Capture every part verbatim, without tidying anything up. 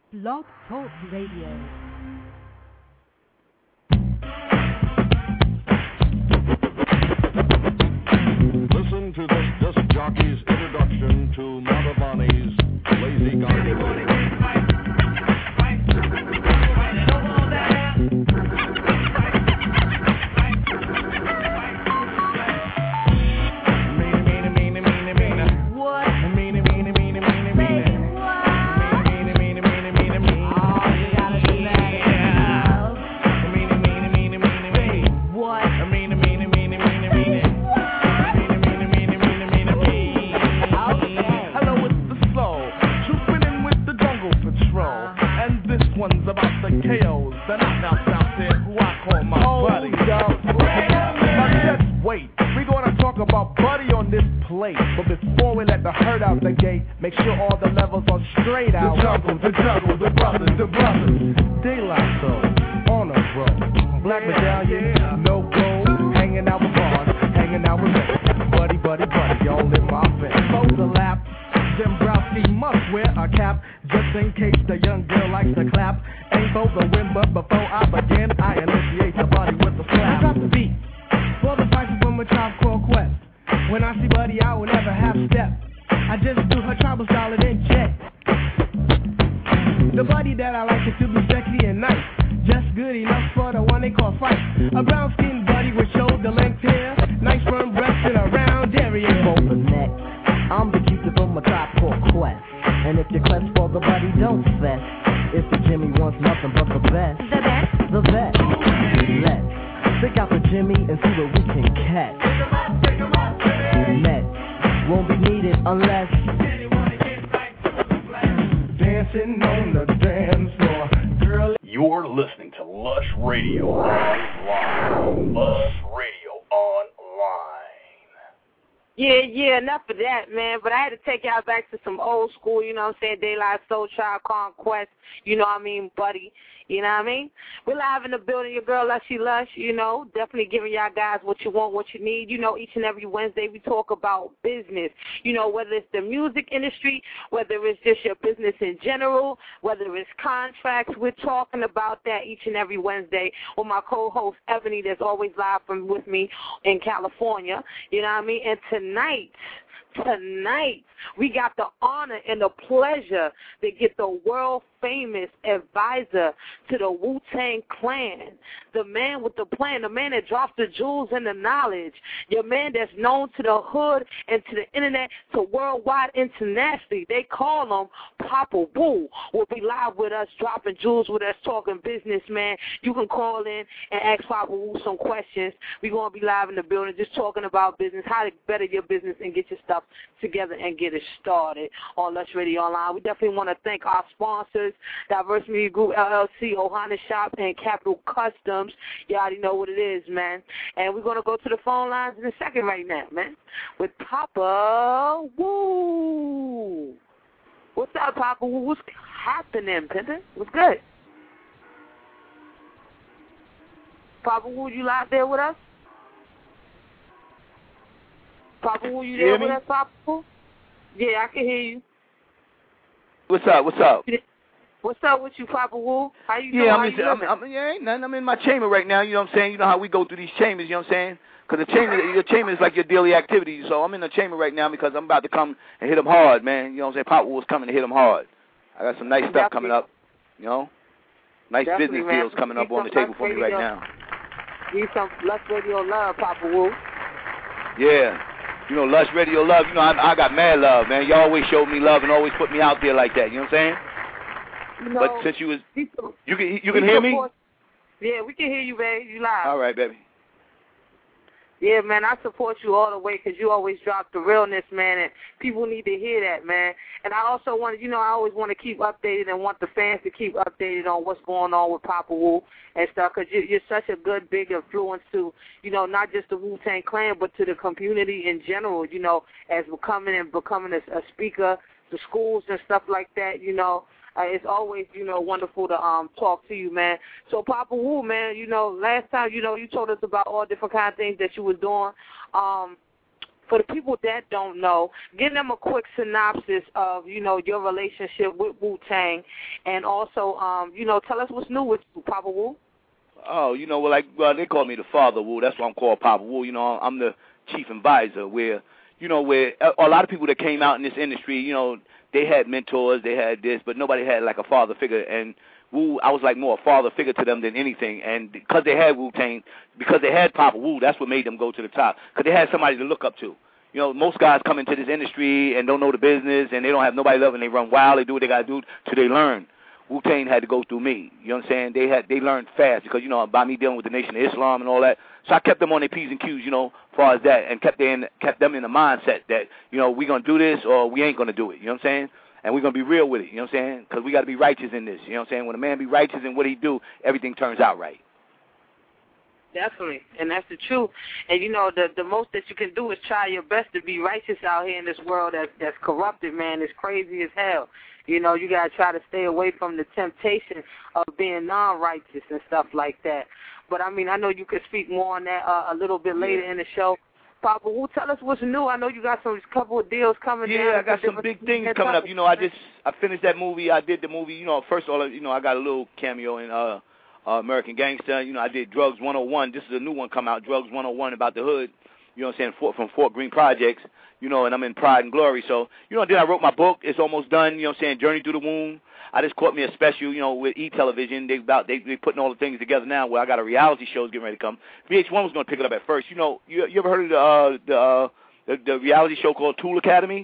Blog Talk Radio. Listen to this disc jockey's introduction to Madhavani's Lazy Garden. Make sure all the levels are straight out. The jungle, the jungle, the brothers, the brothers. Daylight Soul, on a roll. Black medallion, yeah. No gold. Hanging out with bars, hanging out with men. Buddy, buddy, buddy, y'all in my face. Close the lap. Zembrowski must wear a cap, just in case the young girl likes to clap. Ain't for the win, but before I begin, I initiate the body with the slap. I drop the beat for the fight from a Tribe Called Quest. When I see Buddy, I will never have step. I just do her tribal style and then check. The body that I like is to be sexy and nice, just good enough for the one they call fight. A brown skinned buddy with shoulder length hair, nice firm breasts and a round area. For the neck, I'm the keeper from a Tribe Called Quest. And if you quest for the body, don't fess. If the Jimmy wants nothing but the best, the best, the best. Let's stick out the Jimmy and see what we can catch. Met won't be needed unless dancing on the dance floor. Girl, you're listening to Lush Radio Online. Lush Radio Online. Yeah, yeah, enough of that, man. But I had to take y'all back to some old school, you know what I'm saying? Daylight Soul, Tribe Called Quest, you know what I mean, Buddy. You know what I mean? We're live in the building. Your girl, Lushy Lush, you know, definitely giving y'all guys what you want, what you need. You know, each and every Wednesday we talk about business, you know, whether it's the music industry, whether it's just your business in general, whether it's contracts. We're talking about that each and every Wednesday with my co-host, Ebony, that's always live from with me in California. You know what I mean? And tonight, Tonight, we got the honor and the pleasure to get the world-famous advisor to the Wu-Tang Clan, the man with the plan, the man that drops the jewels and the knowledge, your man that's known to the hood and to the internet, to worldwide, internationally. They call him Papa Wu. Will be live with us, dropping jewels with us, talking business, man. You can call in and ask Papa Wu some questions. We're going to be live in the building just talking about business, how to better your business and get your stuff together and get it started on Lush Radio Online. We definitely want to thank our sponsors, Diverse Media Group, L L C, Ohana Shop, and Capital Customs. You already know what it is, man. And we're going to go to the phone lines in a second right now, man, with Papa Wu. What's up, Papa Wu? What's happening, Pimpin'? What's good? Papa Wu, you live there with us? Papa Wu, you there with us, Papa Wu? Yeah, I can hear you. What's up? What's up? What's up with you, Papa Wu? How you doing? Yeah, I'm, in, I'm, I'm, yeah, ain't nothing. I'm in my chamber right now. You know what I'm saying? You know how we go through these chambers. You know what I'm saying? Because the chamber, your chamber is like your daily activity. So I'm in the chamber right now because I'm about to come and hit them hard, man. You know what I'm saying? Papa Wu's coming to hit them hard. I got some nice stuff Definitely. coming up. You know, nice Definitely, business man. deals coming Need up on the some table for me radio. right now. Need some Lush Radio love, Papa Wu. Yeah. You know, Lush Radio love, you know, I, I got mad love, man. You always showed me love and always put me out there like that, you know what I'm saying? You know, but since you was, some, you can you can hear me? Yeah, we can hear you, baby. You live. All right, baby. Yeah, man, I support you all the way because you always drop the realness, man, and people need to hear that, man. And I also want to, you know, I always want to keep updated and want the fans to keep updated on what's going on with Papa Wu and stuff because you, you're such a good, big influence to, you know, not just the Wu-Tang Clan, but to the community in general, you know, as becoming and becoming a, a speaker to schools and stuff like that, you know. Uh, it's always, you know, wonderful to um talk to you, man. So, Papa Wu, man, you know, last time, you know, you told us about all different kind of things that you was doing. Um, for the people that don't know, give them a quick synopsis of, you know, your relationship with Wu-Tang, and also, um, you know, tell us what's new with you, Papa Wu. Oh, you know, well, like, well, they call me the Father Wu. That's why I'm called Papa Wu. You know, I'm the chief advisor where, you know, where a, a lot of people that came out in this industry, you know, they had mentors, they had this, but nobody had like a father figure. And Wu, I was like more a father figure to them than anything. And because they had Wu-Tang, because they had Papa Wu, that's what made them go to the top. Because they had somebody to look up to. You know, most guys come into this industry and don't know the business, and they don't have nobody love, and they run wild. They do what they got to do till they learn. Wu-Tang had to go through me. You know what I'm saying? They had they learned fast because, you know, by me dealing with the Nation of Islam and all that. So I kept them on their P's and Q's, you know, as far as that, and kept, they in, kept them in the mindset that, you know, we're going to do this or we ain't going to do it. You know what I'm saying? And we're going to be real with it, you know what I'm saying? Because we got to be righteous in this, you know what I'm saying? When a man be righteous in what he do, everything turns out right. Definitely, and that's the truth. And, you know, the the most that you can do is try your best to be righteous out here in this world that's, that's corrupted, man. It's crazy as hell. You know, you got to try to stay away from the temptation of being non-righteous and stuff like that. But, I mean, I know you could speak more on that uh, a little bit later yeah. in the show. Papa, Wu, tell us what's new. I know you got some couple of deals coming yeah, down. Yeah, I got some big things coming up. You know, I just I finished that movie. I did the movie. You know, first of all, you know, I got a little cameo in uh, uh, American Gangster. You know, I did Drugs one oh one. This is a new one come out, Drugs one oh one, about the hood. You know what I'm saying, Fort, from Fort Greene Projects. You know, and I'm in Pride and Glory. So, you know, then I wrote my book. It's almost done. You know what I'm saying, Journey Through the Womb. I just caught me a special, you know, with E-Television. They about they they putting all the things together now. Where I got a reality show getting ready to come. V H one was going to pick it up at first. You know, you you ever heard of the uh, the, uh, the the reality show called Tool Academy?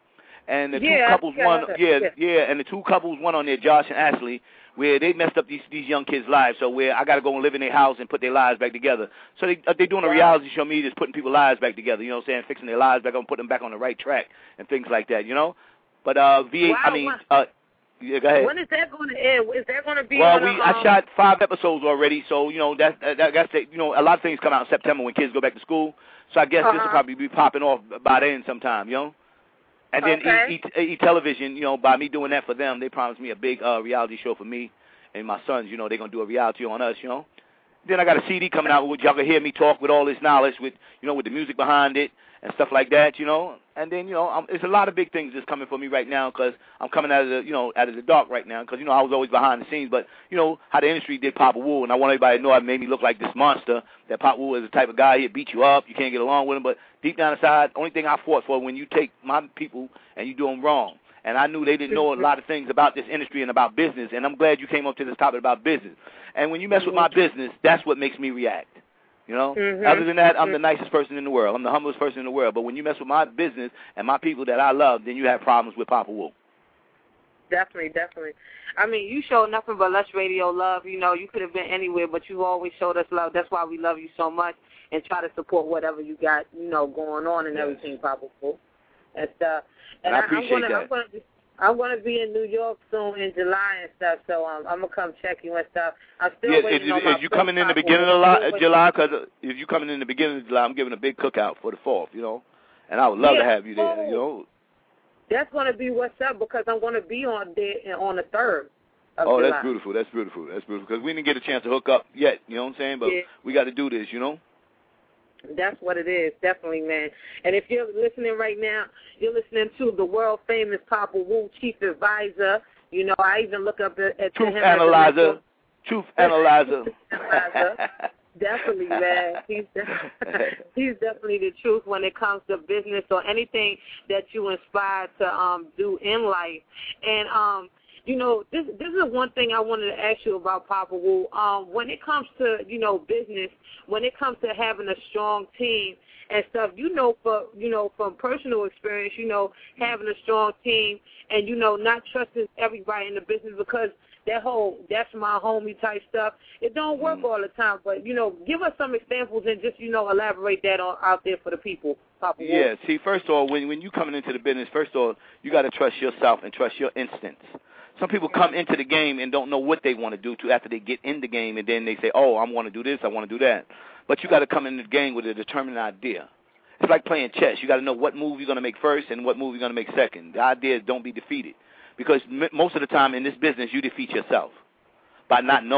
And the yeah, two couples yeah, won, yeah, yeah, yeah, and the two couples won on there, Josh and Ashley, where they messed up these these young kids' lives. So where I got to go and live in their house and put their lives back together. So they uh, they doing a reality show, me just putting people's lives back together. You know what I'm saying? Fixing their lives back on, putting them back on the right track and things like that. You know, but uh, V H, wow, I mean. Uh, Yeah, go ahead. When is that going to air? Is that going to be? Well, on we a, um... I shot five episodes already, so you know that's that, that's you know a lot of things come out in September when kids go back to school. So I guess uh-huh. this will probably be popping off by then sometime, you know. And then okay. E, e, e Television, you know, by me doing that for them, they promised me a big uh, reality show for me and my sons. You know, they're gonna do a reality on us, you know. Then I got a C D coming out where y'all can hear me talk with all this knowledge, with you know, with the music behind it and stuff like that, you know. And then, you know, I'm, it's a lot of big things that's coming for me right now because I'm coming out of the, you know, out of the dark right now because, you know, I was always behind the scenes. But, you know, how the industry did Papa Wu, and I want everybody to know I made me look like this monster, that Papa Wu is the type of guy, he'll beat you up, you can't get along with him. But deep down inside, the only thing I fought for when you take my people and you do them wrong. And I knew they didn't know a lot of things about this industry and about business, and I'm glad you came up to this topic about business. And when you mess with my business, that's what makes me react. You know, mm-hmm. Other than that, I'm the nicest person in the world. I'm the humblest person in the world. But when you mess with my business and my people that I love, then you have problems with Papa Wu. Definitely, definitely. I mean, you showed nothing but Lush Radio love. You know, you could have been anywhere, but you always showed us love. That's why we love you so much and try to support whatever you got, you know, going on and yes. everything, Papa Wu. And, uh, and, and I appreciate I'm gonna, that. I'm gonna, I'm going to be in New York soon in July and stuff, so um, I'm going to come check you and stuff. I'm still yeah, waiting if, on if my you coming in the beginning of July, July, because if you coming in the beginning of July, I'm giving a big cookout for the fourth, you know, and I would love yeah, to have you there, oh, you know. That's going to be what's up because I'm going to be on there on the third of Oh, July. that's beautiful. That's beautiful. That's beautiful because we didn't get a chance to hook up yet, you know what I'm saying? But yeah. we got to do this, you know. That's what it is, definitely, man. And if you're listening right now, you're listening to the world-famous Papa Wu, Chief Advisor. You know, I even look up at, at Truth him Analyzer. Truth Analyzer. Truth Analyzer. Definitely, man. He's, de- he's definitely the truth when it comes to business or anything that you inspire to um, do in life. And, um, you know, this this is one thing I wanted to ask you about, Papa Wu. Um, when it comes to, you know, business, when it comes to having a strong team and stuff, you know, for you know, from personal experience, you know, having a strong team and, you know, not trusting everybody in the business because that whole that's my homie type stuff, it don't work all the time. But, you know, give us some examples and just, you know, elaborate that on out there for the people, Papa Wu. Yeah, see, first of all, when, when you coming into the business, first of all, you got to trust yourself and trust your instincts. Some people come into the game and don't know what they want to do to after they get in the game, and then they say, oh, I want to do this, I want to do that. But you got to come in the game with a determined idea. It's like playing chess. You got to know what move you're going to make first and what move you're going to make second. The idea is don't be defeated. Because m- most of the time in this business, you defeat yourself by not knowing,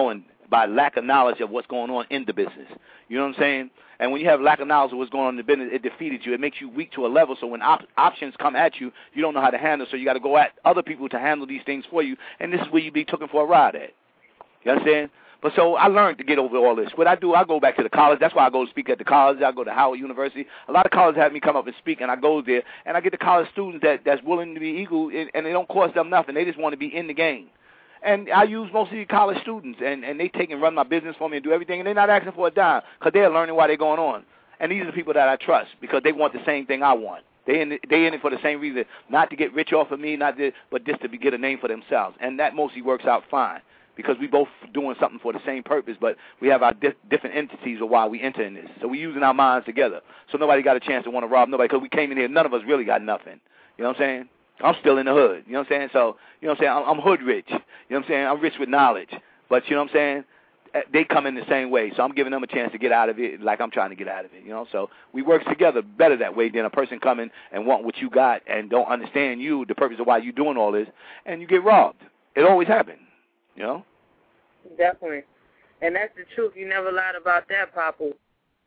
by lack of knowledge of what's going on in the business. You know what I'm saying? And when you have lack of knowledge of what's going on in the business, it defeated you. It makes you weak to a level. So when op- options come at you, you don't know how to handle. So you got to go at other people to handle these things for you. And this is where you be taken for a ride at. You understand? But so I learned to get over all this. What I do, I go back to the college. That's why I go to speak at the college. I go to Howard University. A lot of colleges have me come up and speak, and I go there, and I get the college students that, that's willing to be equal, and it don't cost them nothing. They just want to be in the game. And I use most of these college students, and, and they take and run my business for me and do everything, and they're not asking for a dime because they're learning while they're going on. And these are the people that I trust because they want the same thing I want. They in, they in it for the same reason, not to get rich off of me, not to, but just to be, get a name for themselves. And that mostly works out fine because we both doing something for the same purpose, but we have our di- different entities of why we enter in this. So we're using our minds together. So nobody got a chance to want to rob nobody because we came in here, none of us really got nothing. You know what I'm saying? I'm still in the hood, you know what I'm saying? So, you know what I'm saying? I'm, I'm hood rich, you know what I'm saying? I'm rich with knowledge, but you know what I'm saying? They come in the same way, so I'm giving them a chance to get out of it like I'm trying to get out of it, you know? So we work together better that way than a person coming and want what you got and don't understand you, the purpose of why you're doing all this, and you get robbed. It always happens, you know? Definitely. And that's the truth. You never lied about that, Papa. Um,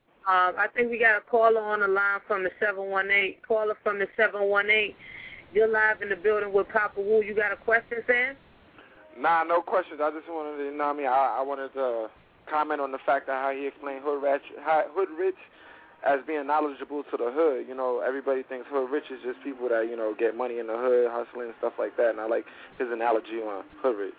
I think we got a caller on the line from the seven one eight. Caller from the seven one eight. You're live in the building with Papa Wu. You got a question, Sam? Nah, no questions. I just wanted to, you know what I mean, I, I wanted to comment on the fact that how he explained hood rich, hood rich as being knowledgeable to the hood. You know, everybody thinks hood rich is just people that, you know, get money in the hood, hustling and stuff like that. And I like his analogy on hood rich.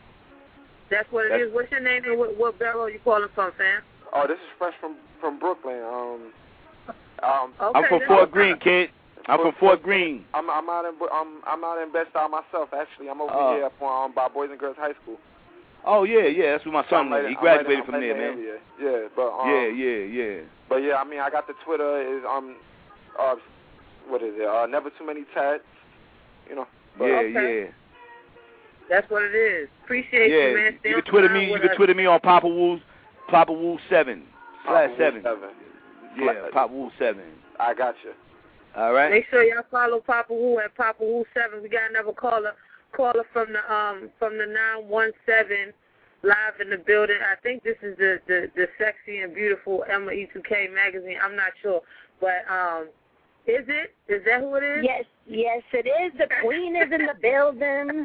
That's what it That's, is. What's your name and what, what borough you calling from, Sam? Oh, this is fresh from, from Brooklyn. Um, um, okay, I'm from Fort Greene, kid. I'm from Fort Greene. I'm I'm out in I'm I'm out in Bed-Stuy myself. Actually, I'm over uh, here up on, um, by Boys and Girls High School. Oh yeah, yeah. That's where my son right, went. He graduated right, from there, man. Area. Yeah, but um, yeah, yeah, yeah. But yeah, I mean, I got the Twitter is um, uh, what is it? Uh, never too many tats. You know. But, yeah, okay. yeah. That's what it is. Appreciate yeah. you, man. Stay you can Twitter me. You can us. Twitter me on Papa Wu, Papa Wu seven slash seven. seven. Yeah, Papa Wu seven. I got you. All right. Make sure y'all follow Papa Wu at Papa Wu seven. We got another caller, caller from the um from the nine one seven, live in the building. I think this is the, the, the sexy and beautiful Emma E two K magazine. I'm not sure, but um, is it? Is that who it is? Yes, yes, it is. The queen is in the building.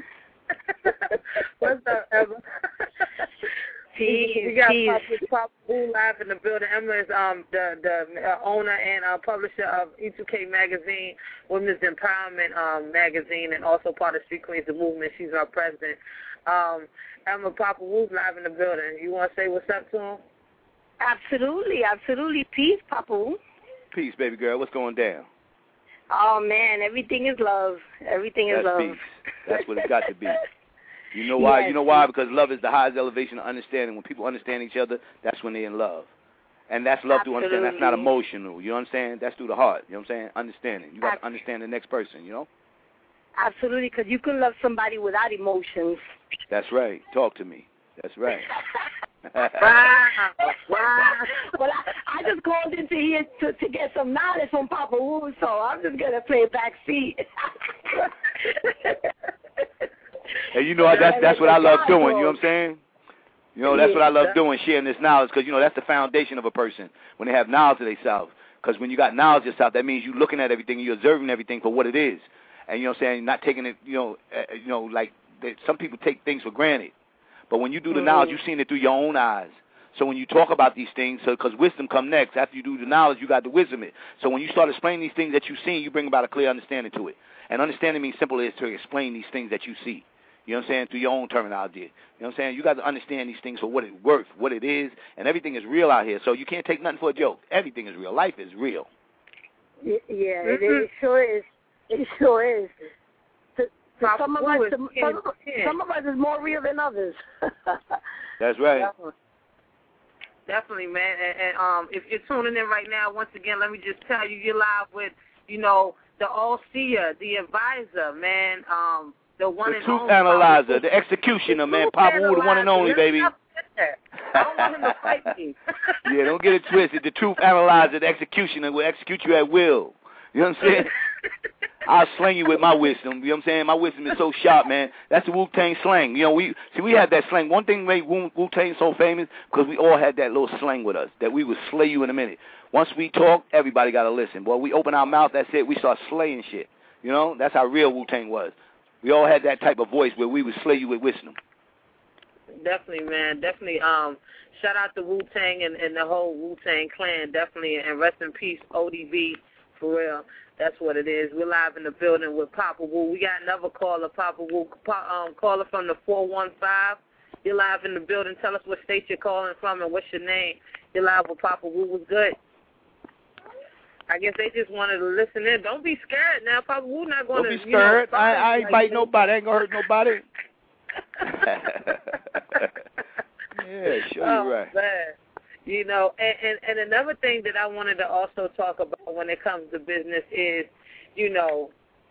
What's up, Emma? We got Papa, Papa Wu live in the building. Emma is um, the, the uh, owner and uh, publisher of E two K Magazine, Women's Empowerment um, Magazine, and also part of Street Queens, the movement. She's our president. Um, Emma, Papa Wu's live in the building. You want to say what's up to him? Absolutely, absolutely. Peace, Papa Wu. Peace, baby girl. What's going down? Oh, man, everything is love. Everything is That's love. Peace. That's what it's got to be. You know why? Yes. You know why? Because love is the highest elevation of understanding. When people understand each other, that's when they're in love. And that's love Absolutely. to understand. That's not emotional. You understand? That's through the heart. You know what I'm saying? Understanding. You got to understand the next person, you know? Absolutely, because you can love somebody without emotions. That's right. Talk to me. That's right. Wow. Wow. Well, I, I just called in to here to, to get some knowledge from Papa Wu, so I'm just going to play back seat. And you know yeah, that's that's what I love doing. You know what I'm saying? You know that's yeah, what I love doing, sharing this knowledge, because you know that's the foundation of a person when they have knowledge of themselves. Because when you got knowledge of yourself, that means you're looking at everything, you're observing everything for what it is, and you know what I'm saying, not taking it, you know, uh, you know, like they, some people take things for granted, but when you do the mm-hmm. knowledge, you're seeing it through your own eyes. So when you talk about these things, so because wisdom come next, after you do the knowledge, you got the wisdom. It. So when you start explaining these things that you've seen, you bring about a clear understanding to it. And understanding means simple is to explain these things that you see. You know what I'm saying? Through your own terminology. You know what I'm saying? You got to understand these things for what it's worth, what it is, and everything is real out here. So you can't take nothing for a joke. Everything is real. Life is real. Yeah, it, it sure is. It sure is. To, to some, of us, to, some, some of us is more real than others. That's right. Definitely. Definitely, man. And, and um, if you're tuning in right now, once again, let me just tell you, you're live with, you know, the all-seer, the advisor, man. Um, The, one the and truth only analyzer, the executioner, the man. Papa Wu, the one and only, baby. I don't want him to fight me. Yeah, don't get it twisted. The truth analyzer, the executioner, will execute you at will. You know what I'm saying? I'll slang you with my wisdom. You know what I'm saying? My wisdom is so sharp, man. That's the Wu-Tang slang. You know, we see we had that slang. One thing made Wu- Wu-Tang so famous because we all had that little slang with us that we would slay you in a minute. Once we talk, everybody got to listen. Boy, we open our mouth, that's it. We start slaying shit. You know, that's how real Wu-Tang was. We all had that type of voice where we would slay you with wisdom. Definitely, man. Definitely. Um, shout out to Wu-Tang and, and the whole Wu-Tang clan. Definitely, and rest in peace, O D B, for real. That's what it is. We're live in the building with Papa Wu. We got another caller, Papa Wu. Um, caller from the four one five. You're live in the building. Tell us what state you're calling from and what's your name. You're live with Papa Wu. Was good. I guess they just wanted to listen in. Don't be scared now. Papa Wu not going to. Don't be scared. You know, I, I ain't like bite you. nobody. I ain't going to hurt nobody. Yeah, sure, oh, you're right. Man. You know, and, and, and another thing that I wanted to also talk about when it comes to business is, you know,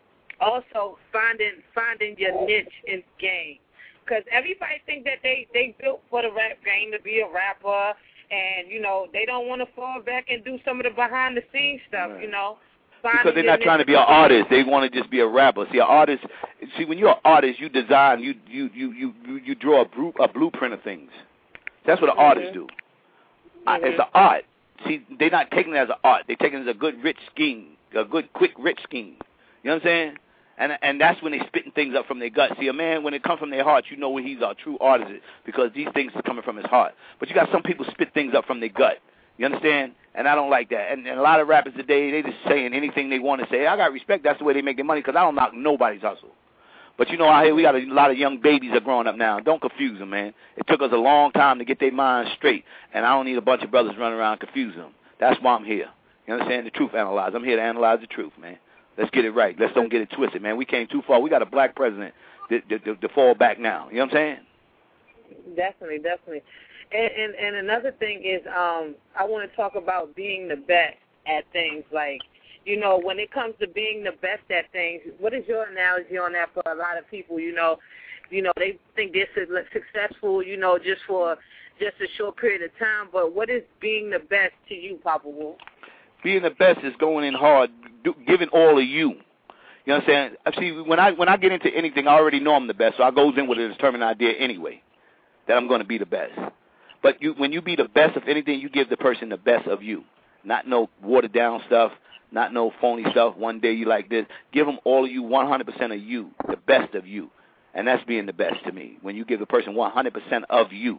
also finding finding your niche in the game. Because everybody think that they, they built for the rap game to be a rapper, and, you know, they don't want to fall back and do some of the behind-the-scenes stuff, right. you know. Because they're not trying to be an artist. They want to just be a rapper. See, an artist, see, when you're an artist, you design, you you you you, you draw a, bru- a blueprint of things. That's what an mm-hmm. artist do. Mm-hmm. It's an art. See, they're not taking it as an art. They're taking it as a good, rich scheme, a good, quick, rich scheme. You know what I'm saying? And and that's when they spitting things up from their gut. See, a man, when it comes from their heart, you know when he's a true artist because these things are coming from his heart. But you got some people spit things up from their gut. You understand? And I don't like that. And, and a lot of rappers today, they just saying anything they want to say. I got respect. That's the way they make their money because I don't knock nobody's hustle. But, you know, out here we got a lot of young babies are growing up now. Don't confuse them, man. It took us a long time to get their minds straight, and I don't need a bunch of brothers running around confusing them. That's why I'm here. You understand? The truth analyze. I'm here to analyze the truth, man. Let's get it right. Let's don't get it twisted, man. We came too far. We got a black president to, to, to, to fall back now. You know what I'm saying? Definitely, definitely. And, and, and another thing is um, I want to talk about being the best at things like, you know, when it comes to being the best at things, what is your analogy on that for a lot of people? You know, you know, they think this is successful, you know, just for just a short period of time. But what is being the best to you, Papa Wu? Being the best is going in hard, do, giving all of you. You know what I'm saying? See, when I when I get into anything, I already know I'm the best, so I goes in with a determined idea anyway that I'm going to be the best. But you, when you be the best of anything, you give the person the best of you, not no watered down stuff. Not no phony stuff. One day you like this. Give them all of you, one hundred percent of you, the best of you. And that's being the best to me, when you give the person one hundred percent of you.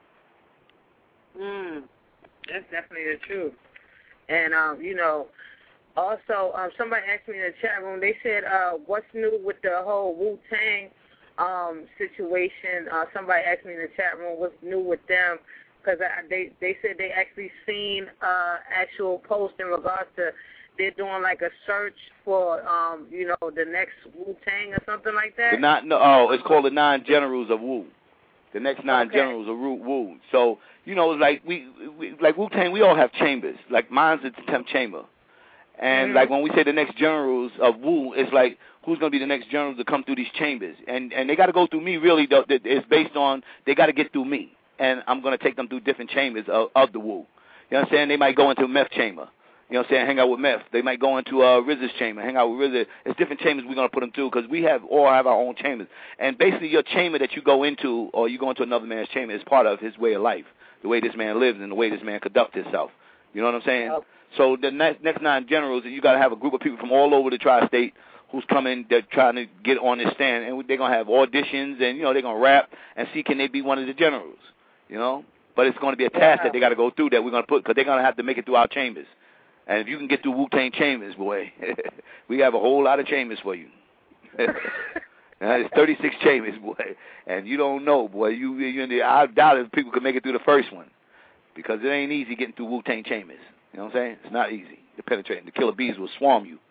Mm, that's definitely the truth. And, um, you know, also um, somebody asked me in the chat room, they said, uh, what's new with the whole Wu-Tang um, situation? Uh, somebody asked me in the chat room what's new with them. Because they, they said they actually seen uh, actual post in regards to they're doing like a search for, um, you know, the next Wu-Tang or something like that? The not, no, oh, it's called the Nine Generals of Wu. The next Nine okay. Generals of Wu. So, you know, like we, we like Wu-Tang, we all have chambers. Like mine's the tenth chamber. And mm-hmm. like when we say the next Generals of Wu, it's like who's going to be the next generals to come through these chambers. And and they got to go through me, really. Though, it's based on they got to get through me. And I'm going to take them through different chambers of, of the Wu. You know what I'm saying? They might go into a meth chamber. You know what I'm saying? Hang out with meth. They might go into uh, R Z A's chamber, hang out with R Z A. It's different chambers we're going to put them through because we have all have our own chambers. And basically your chamber that you go into or you go into another man's chamber is part of his way of life, the way this man lives and the way this man conducts himself. You know what I'm saying? Oh. So the next, next nine generals, you got to have a group of people from all over the tri-state who's coming, they're trying to get on this stand. And they're going to have auditions and, you know, they're going to rap and see can they be one of the generals, you know? But it's going to be a task that they got to go through that we're going to put because they're going to have to make it through our chambers. And if you can get through Wu-Tang chambers, boy, we have a whole lot of chambers for you. It's thirty-six chambers, boy. And you don't know, boy. You, you, I doubt if people can make it through the first one because it ain't easy getting through Wu-Tang chambers. You know what I'm saying? It's not easy to penetrate. The killer bees will swarm you.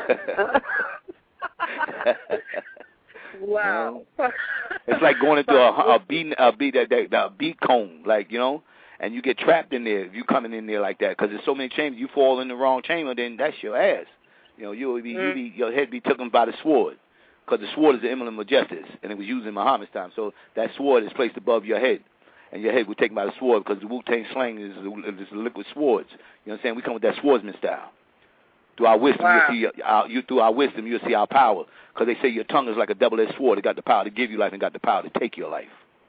Wow. You know? It's like going into a, a bee, a bee, that, that, that bee comb, like, you know, and you get trapped in there if you coming in there like that because there's so many chambers. You fall in the wrong chamber, then that's your ass. You know, you'll be, mm. you be your head be taken by the sword because the sword is the emblem of justice, and it was used in Muhammad's time. So that sword is placed above your head, and your head was taken by the sword because the Wu-Tang slang is, is the liquid swords. You know what I'm saying? We come with that swordsman style. Through our wisdom, wow. you'll see our, you through our wisdom, you'll see our power. Because they say your tongue is like a double-edged sword. It got the power to give you life and got the power to take your life.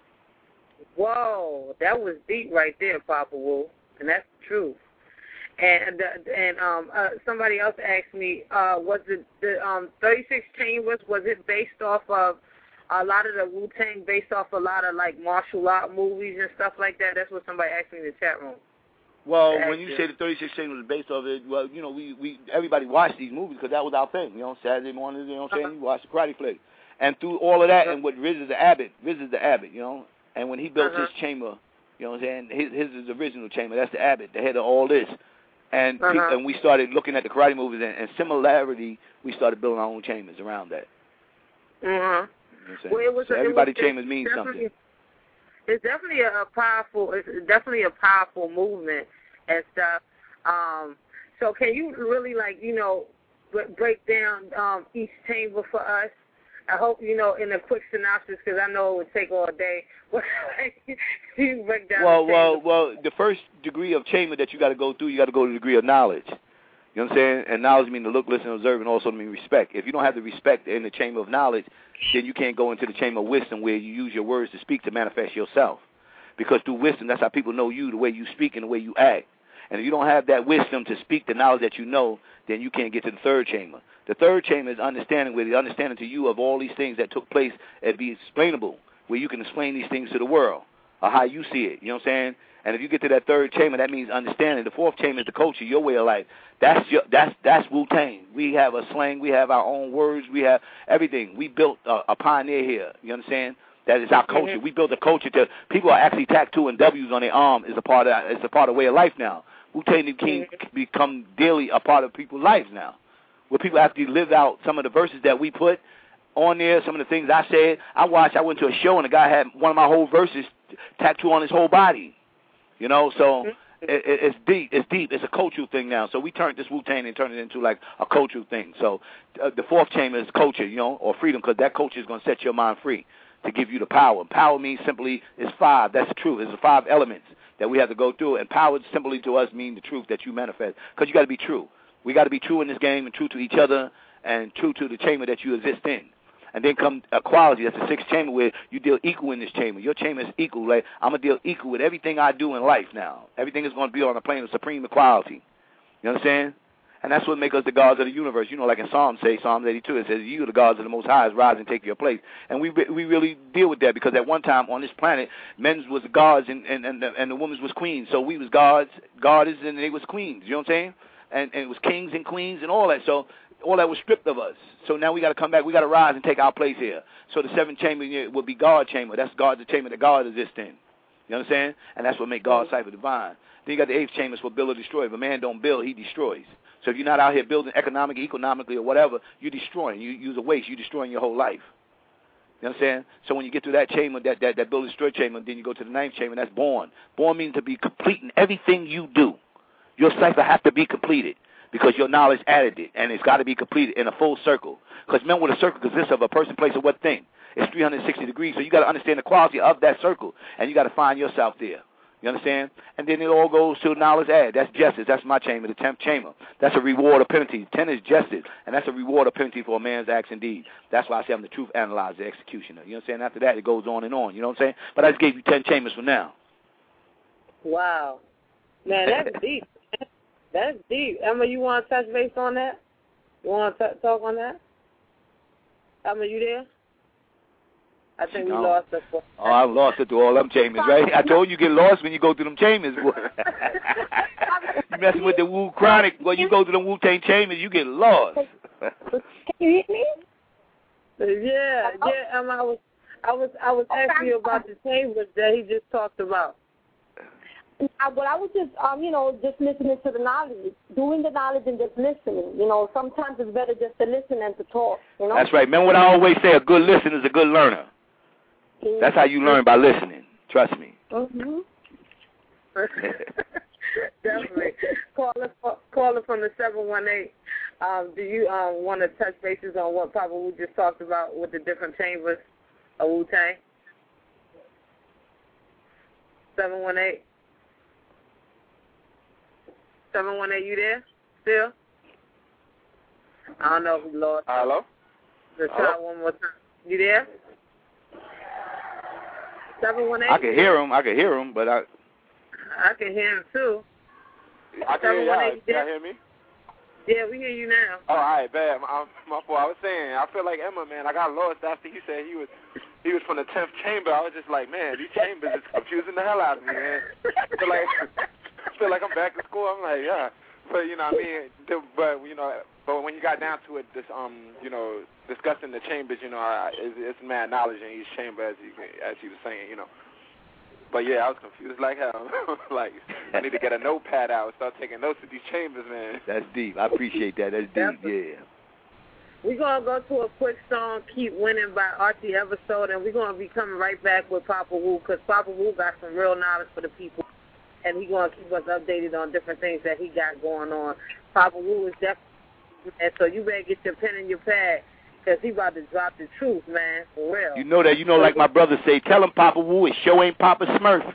Whoa, that was deep right there, Papa Wu, and that's the truth. And uh, and um, uh, somebody else asked me, uh, was it the um, thirty-six Chambers? Was it based off of a lot of the Wu-Tang, based off a lot of like martial art movies and stuff like that? That's what somebody asked me in the chat room. Well, when you say the thirty-six Chambers was based off it, well, you know, we, we everybody watched these movies because that was our thing. You know, Saturday mornings, you know what I'm saying? You watch the Karate flick. And through all of that, and what Riz is the Abbott, Riz is the Abbott, you know, and when he built uh-huh. his chamber, you know what I'm saying, his, his is the original chamber. That's the Abbott, the head of all this. And uh-huh. pe- and we started looking at the karate movies, and, and similarity, we started building our own chambers around that. Uh-huh. You know well, it was, so it everybody was, chambers means something. It's definitely a powerful, it's definitely a powerful movement and stuff. Um, so can you really, like, you know, break down um, each chamber for us? I hope, you know, in a quick synopsis, because I know it would take all day. You break down well, the well, well, the first degree of chamber that you got to go through, you got to go to the degree of knowledge. You know what I'm saying? And knowledge means to look, listen, observe, and also mean respect. If you don't have the respect in the chamber of knowledge, then you can't go into the chamber of wisdom where you use your words to speak to manifest yourself. Because through wisdom, that's how people know you, the way you speak and the way you act. And if you don't have that wisdom to speak the knowledge that you know, then you can't get to the third chamber. The third chamber is understanding, where the understanding to you of all these things that took place and be explainable, where you can explain these things to the world, or how you see it. You know what I'm saying? And if you get to that third chamber, that means understanding. The fourth chamber is the culture, your way of life. That's your, that's that's Wu-Tang. We have a slang. We have our own words. We have everything. We built a, a pioneer here. You understand? That is our culture. Mm-hmm. We built a culture to people are actually tattooing W's on their arm. Is a part of it's a part of way of life now. Wu-Tang King mm-hmm. become daily a part of people's lives now, where people actually live out some of the verses that we put on there, some of the things I said. I watched, I went to a show, and the guy had one of my whole verses tattooed on his whole body. You know, so mm-hmm. it, it, it's deep. It's deep. It's a cultural thing now. So we turned this Wu-Tang and turned it into like a cultural thing. So uh, the fourth chamber is culture, you know, or freedom, because that culture is going to set your mind free to give you the power. Power means simply is five. That's the truth. It's the five elements that we have to go through. And power simply to us means the truth that you manifest, because you got to be true. We got to be true in this game and true to each other and true to the chamber that you exist in. And then come equality. That's the sixth chamber where you deal equal in this chamber. Your chamber is equal. Like, I'm going to deal equal with everything I do in life now. Everything is going to be on a plane of supreme equality. You understand? And that's what makes us the gods of the universe. You know, like in Psalms, say, Psalms eighty-two, it says, you, the gods of the Most High, rise and take your place. And we we really deal with that, because at one time on this planet, men's was gods and, and, and, the, and the women's was queens. So we was gods, goddess, and they was queens. You know what I'm saying? And, and it was kings and queens and all that. So all that was stripped of us. So now we got to come back. We got to rise and take our place here. So the seventh chamber will be God chamber. That's God, the chamber that God exists in. You understand? And that's what makes God's cipher divine. Then you got the eighth chamber for build or destroy. If a man don't build, he destroys. So if you're not out here building economically, economically, or whatever, you're destroying. You use a waste. You're destroying your whole life. You understand? So when you get to that chamber, that, that, that build or destroy chamber, then you go to the ninth chamber, and that's born. Born means to be complete in everything you do. Your cipher has to be completed, because your knowledge added it, and it's got to be completed in a full circle. Because remember what a circle consists of, a person, place, or what thing. It's three hundred sixty degrees, so you got to understand the quality of that circle, and you got to find yourself there. You understand? And then it all goes to knowledge add. That's justice. That's my chamber, the tenth chamber. That's a reward or penalty. Ten is justice, and that's a reward or penalty for a man's acts and deeds. That's why I say I'm the truth analyzer, the executioner. You know what I'm saying? After that, it goes on and on. You know what I'm saying? But I just gave you ten chambers for now. Wow. Man, that's deep. That's deep. Emma, you want to touch base on that? You want to talk on that? Emma, you there? I think we no. lost it. For- oh, I lost it through all them chambers, right? I told you get lost when you go through them chambers. You messing with the Wu Chronic, when you go through the Wu-Tang chambers, you get lost. Can you hear me? Yeah, yeah. Um, I was, I was, I was asking you about the chambers that he just talked about. I, well, I was just, um, you know, just listening to the knowledge, doing the knowledge and just listening. You know, sometimes it's better just to listen than to talk, you know? That's right. Remember what I always say, a good listener is a good learner. Mm-hmm. That's how you learn, by listening. Trust me. Mm-hmm. Definitely. Caller, caller from the seven one eight. Um, do you um, want to touch bases on what Papa Wu just talked about with the different chambers of Wu-Tang? seven one eight. seven one eight, you there? Still? I don't know who lost. Hello? Let's try one more time. You there? seven one eight. I can hear him. I can hear him, but I. I can hear him too. I can hear y'all. Can y'all hear me? Yeah, we hear you now. Oh, all right, bad. My, my fault. I was saying, I feel like Emma, man. I got lost after he said he was he was from the tenth chamber. I was just like, man, these chambers is confusing the hell out of me, man. I feel like I feel like I'm back to school. I'm like, yeah, but you know, what I mean, the, but you know, but when you got down to it, this um, you know, discussing the chambers, you know, I, it's, it's mad knowledge in each chamber, as you as you was saying, you know. But yeah, I was confused like hell. Like, I need to get a notepad out and start taking notes of these chambers, man. That's deep. I appreciate that. That's deep, yeah. We're going to go to a quick song, Keep Winning by Archie Eversole, and we're going to be coming right back with Papa Wu, because Papa Wu got some real knowledge for the people, and he's going to keep us updated on different things that he got going on. Papa Wu is definitely, and so you better get your pen and your pad, because he about to drop the truth, man, for real. You know that. You know, like my brother say, tell him Papa Wu, it show ain't Papa Smurf.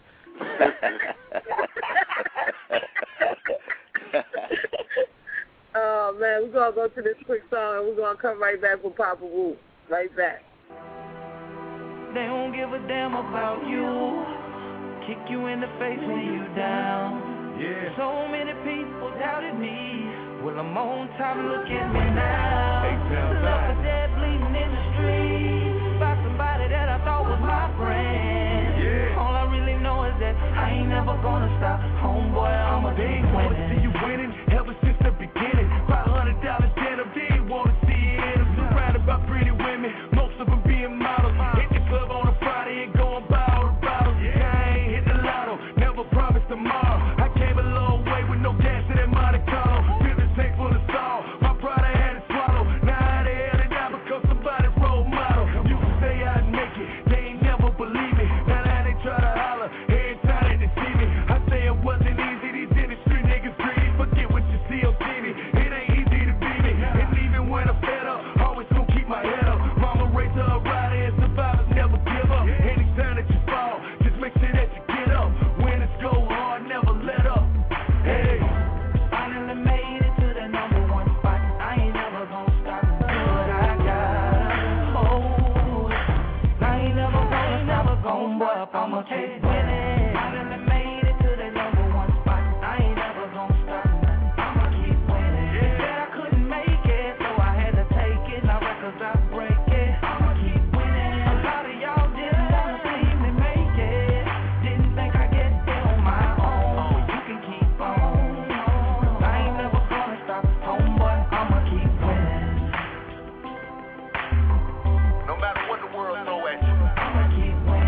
Oh, man, we're going to go to this quick song, and we're going to come right back with Papa Wu. Right back. They don't give a damn about you. Kick you in the face when you down. Yeah. So many people doubted me. Well, I'm on top, look at me now. Love for dead, bleeding in the street by somebody that I thought was my friend. Yeah. All I really know is that I ain't never gonna stop. Homeboy, I'm a big winner. Wanna see you winning ever since the beginning. five hundred dollars denim, they wanna see you in them. Surrounded by pretty women, most of them being models. Hit the club on a Friday and go and buy all the bottles. Yeah. I ain't hit the lotto, never promised tomorrow. I came a long way with no gas in that Monte Carlo. Tank full of salt, my pride I had to swallow. Now I had it out because somebody role model. Used to say I'd make it, they ain't never believe me. Now now they try to holler, every time they see me. I say it wasn't easy, these industry niggas greedy. Forget what you see on T V, it ain't easy to beat me. And even when I'm fed up, always gonna keep my head up. Mama raised her a rider and survivors never give up. Anytime that you fall, just make sure that you get up. Winners go hard, never let up. Hey, finally made it. I'ma keep winning. I done made it to the number one spot. I ain't never gonna stop. I'ma keep winning. They said I couldn't make it, so I had to take it. Now records I break it. I'ma keep winning. A lot of y'all didn't wanna see me make it. Didn't think I'd get there on my own. You can keep on. I ain't never gonna stop. Homeboy, I'ma keep winning. No matter what the world throw at you. I'ma keep winning.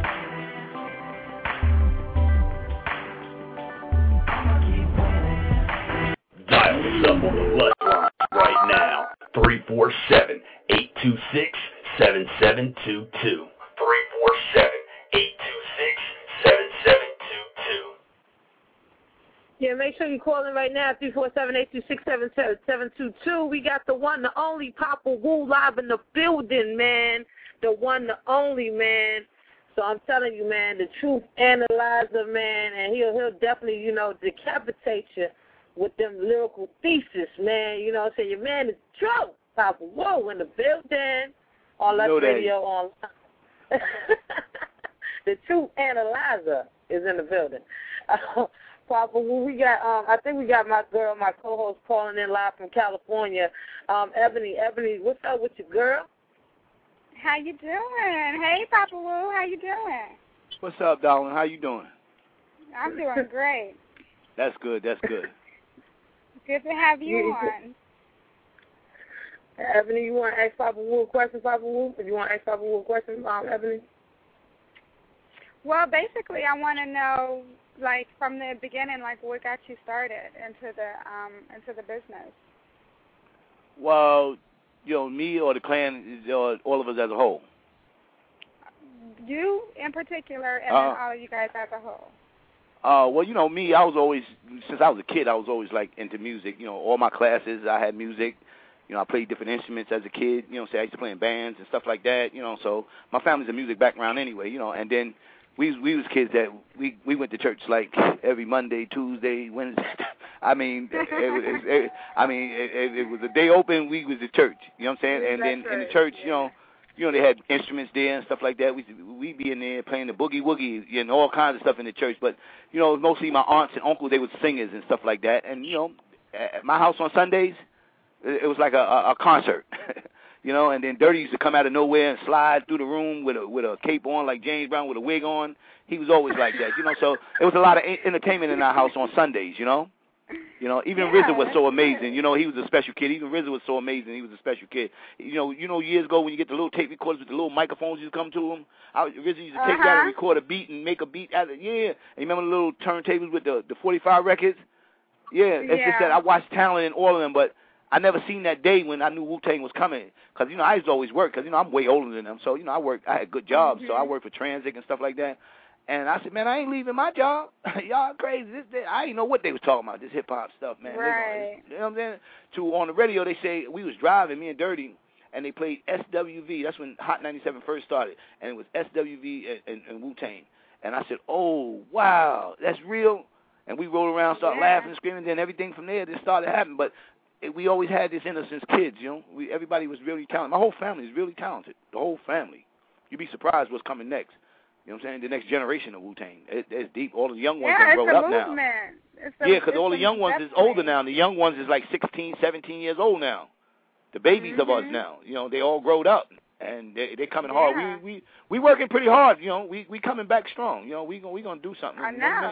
Dial us up on the Lush line right now. three four seven, eight two six, seven seven two two. three four seven, eight two six, seven seven two two. Yeah, make sure you call in right now, three four seven, eight two six, seven seven two two. We got the one, the only Papa Wu live in the building, man. The one, the only, man. So I'm telling you, man, the truth analyzer, man, and he'll he'll definitely, you know, decapitate you with them lyrical thesis, man. You know what I'm saying? Your man is true. Papa Wu in the building. On Lush Radio online. The truth analyzer is in the building. Uh, Papa Wu, we got, um, I think we got my girl, my co-host calling in live from California. Um, Ebony, Ebony, what's up with your girl? How you doing? Hey, Papa Wu, how you doing? What's up, darling? How you doing? I'm doing great. That's good. That's good. Good to have you on. Ebony, you want to ask Papa Wu a question, Papa Wu? If you want to ask Papa Wu a question, um, Ebony? Well, basically, I want to know, like, from the beginning, like, what got you started into the um into the business? Well, you know, me or the clan, or all of us as a whole? You in particular, and uh, then all of you guys as a whole. Uh, well, you know, me, I was always, since I was a kid, I was always, like, into music. You know, all my classes, I had music. You know, I played different instruments as a kid. You know, say I used to play in bands and stuff like that. You know, so my family's a music background anyway. You know, and then we we was kids that we we went to church like every Monday, Tuesday, Wednesday. I mean, it, it, it, I mean, it, it was the day open. We was the church. You know what I'm saying? And then in the church, you know, you know they had instruments there and stuff like that. We we be in there playing the boogie woogie and all kinds of stuff in the church. But you know, mostly my aunts and uncles, they were singers and stuff like that. And you know, at my house on Sundays, it, it was like a, a, a concert. You know, and then Dirty used to come out of nowhere and slide through the room with a with a cape on, like James Brown with a wig on. He was always like that, you know. So it was a lot of entertainment in our house on Sundays, you know. You know, even yeah, R Z A was so amazing. Good. You know, he was a special kid. Even R Z A was so amazing. He was a special kid. You know, you know, years ago when you get the little tape recorders with the little microphones used to come to him, I, R Z A used to take uh-huh. that and record a beat and make a beat out of it. Yeah. And you remember the little turntables with the the forty-five records? Yeah. It's yeah. just that I watched talent in all of them, but I never seen that day when I knew Wu-Tang was coming. Because, you know, I used to always work. Because, you know, I'm way older than them. So, you know, I worked. I had good jobs. Mm-hmm. So I worked for Transit and stuff like that. And I said, man, I ain't leaving my job. Y'all crazy. This, this, I didn't know what they was talking about, this hip-hop stuff, man. Right. You know what I'm saying? To, on the radio, they say, we was driving, me and Dirty, and they played S W V. That's when Hot ninety-seven first started. And it was S W V and, and, and Wu-Tang. And I said, oh, wow, that's real. And we rolled around, started yeah. laughing, screaming. Then everything from there just started happening. But it, we always had this innocence kids, you know. We, everybody was really talented. My whole family is really talented, the whole family. You'd be surprised what's coming next. You know what I'm saying? The next generation of Wu-Tang. It, it's deep. All the young ones yeah, are grown up movement. now. It's a, yeah, because all the young ones is older now. The young ones is like sixteen, seventeen years old now. The babies mm-hmm. of us now. You know, they all growed up, and they they coming yeah. hard. We we we working pretty hard. You know, we we coming back strong. You know, we gonna we gonna do something. I know.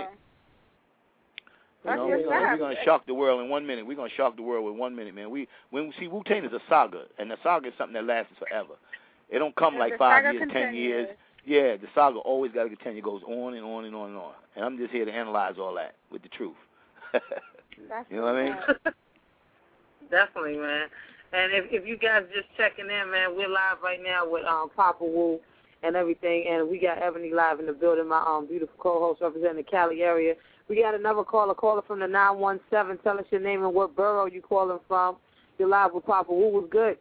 You know, we're gonna, we're gonna shock the world in one minute. We're gonna shock the world with one minute, man. We when we see Wu-Tang is a saga, and the saga is something that lasts forever. It don't come like five years, continues. ten years. Yeah, the saga always got to continue. It goes on and on and on and on. And I'm just here to analyze all that with the truth. You know what I mean? Definitely, man. And if if you guys just checking in, man, we're live right now with um Papa Wu and everything, and we got Ebony live in the building. My um beautiful co-host representing the Cali area. We got another caller, caller from the nine one seven. Tell us your name and what borough you calling from. You're live with Papa Wu. Was good.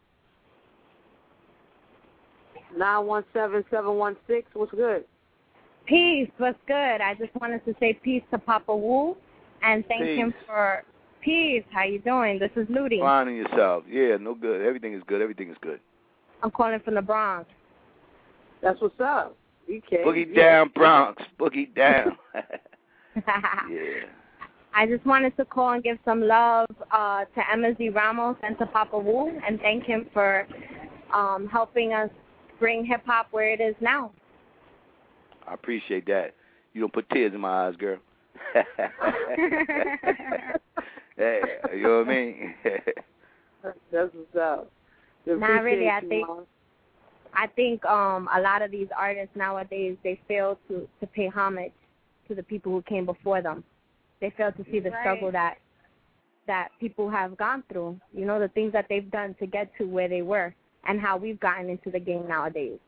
nine one seven, seven one six, what's good? Peace, what's good? I just wanted to say peace to Papa Wu and thank peace. him for peace. How you doing? This is Ludi. Finding yourself. Yeah, no good. Everything is good. Everything is good. I'm calling from the Bronx. That's what's up. Okay. Boogie yeah. down, Bronx. Boogie down. Yeah. I just wanted to call and give some love uh, to Emma Z. Ramos and to Papa Wu and thank him for um, helping us bring hip-hop where it is now. I appreciate that. You don't put tears in my eyes, girl. Hey, you know what I mean? That's what's up. Not really. I think Mom. I think um, a lot of these artists nowadays, they fail to, to pay homage to the people who came before them. They fail to see the right. struggle that that people have gone through, you know, the things that they've done to get to where they were. And how we've gotten into the game nowadays.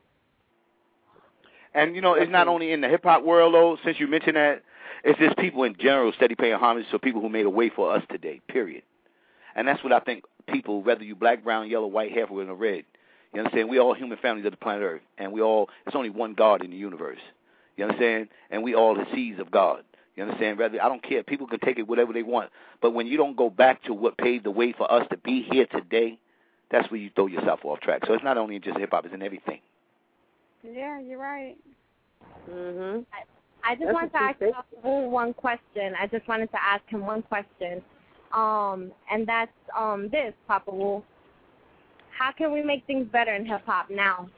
And, you know, it's not only in the hip-hop world, though, since you mentioned that, it's just people in general steady paying homage to people who made a way for us today, period. And that's what I think people, whether you black, brown, yellow, white, half or red, you understand? We all human families of the planet Earth, and we all, it's only one God in the universe, you understand? And we all the seeds of God, you understand? Rather, I don't care. People can take it whatever they want. But when you don't go back to what paved the way for us to be here today, that's where you throw yourself off track. So it's not only in just hip-hop, it's in everything. Yeah, you're right. Mm-hmm. I, I just wanted to ask Wu one question. I just wanted to ask him one question. Um, and that's um, this, Papa Wu. How can we make things better in hip-hop now?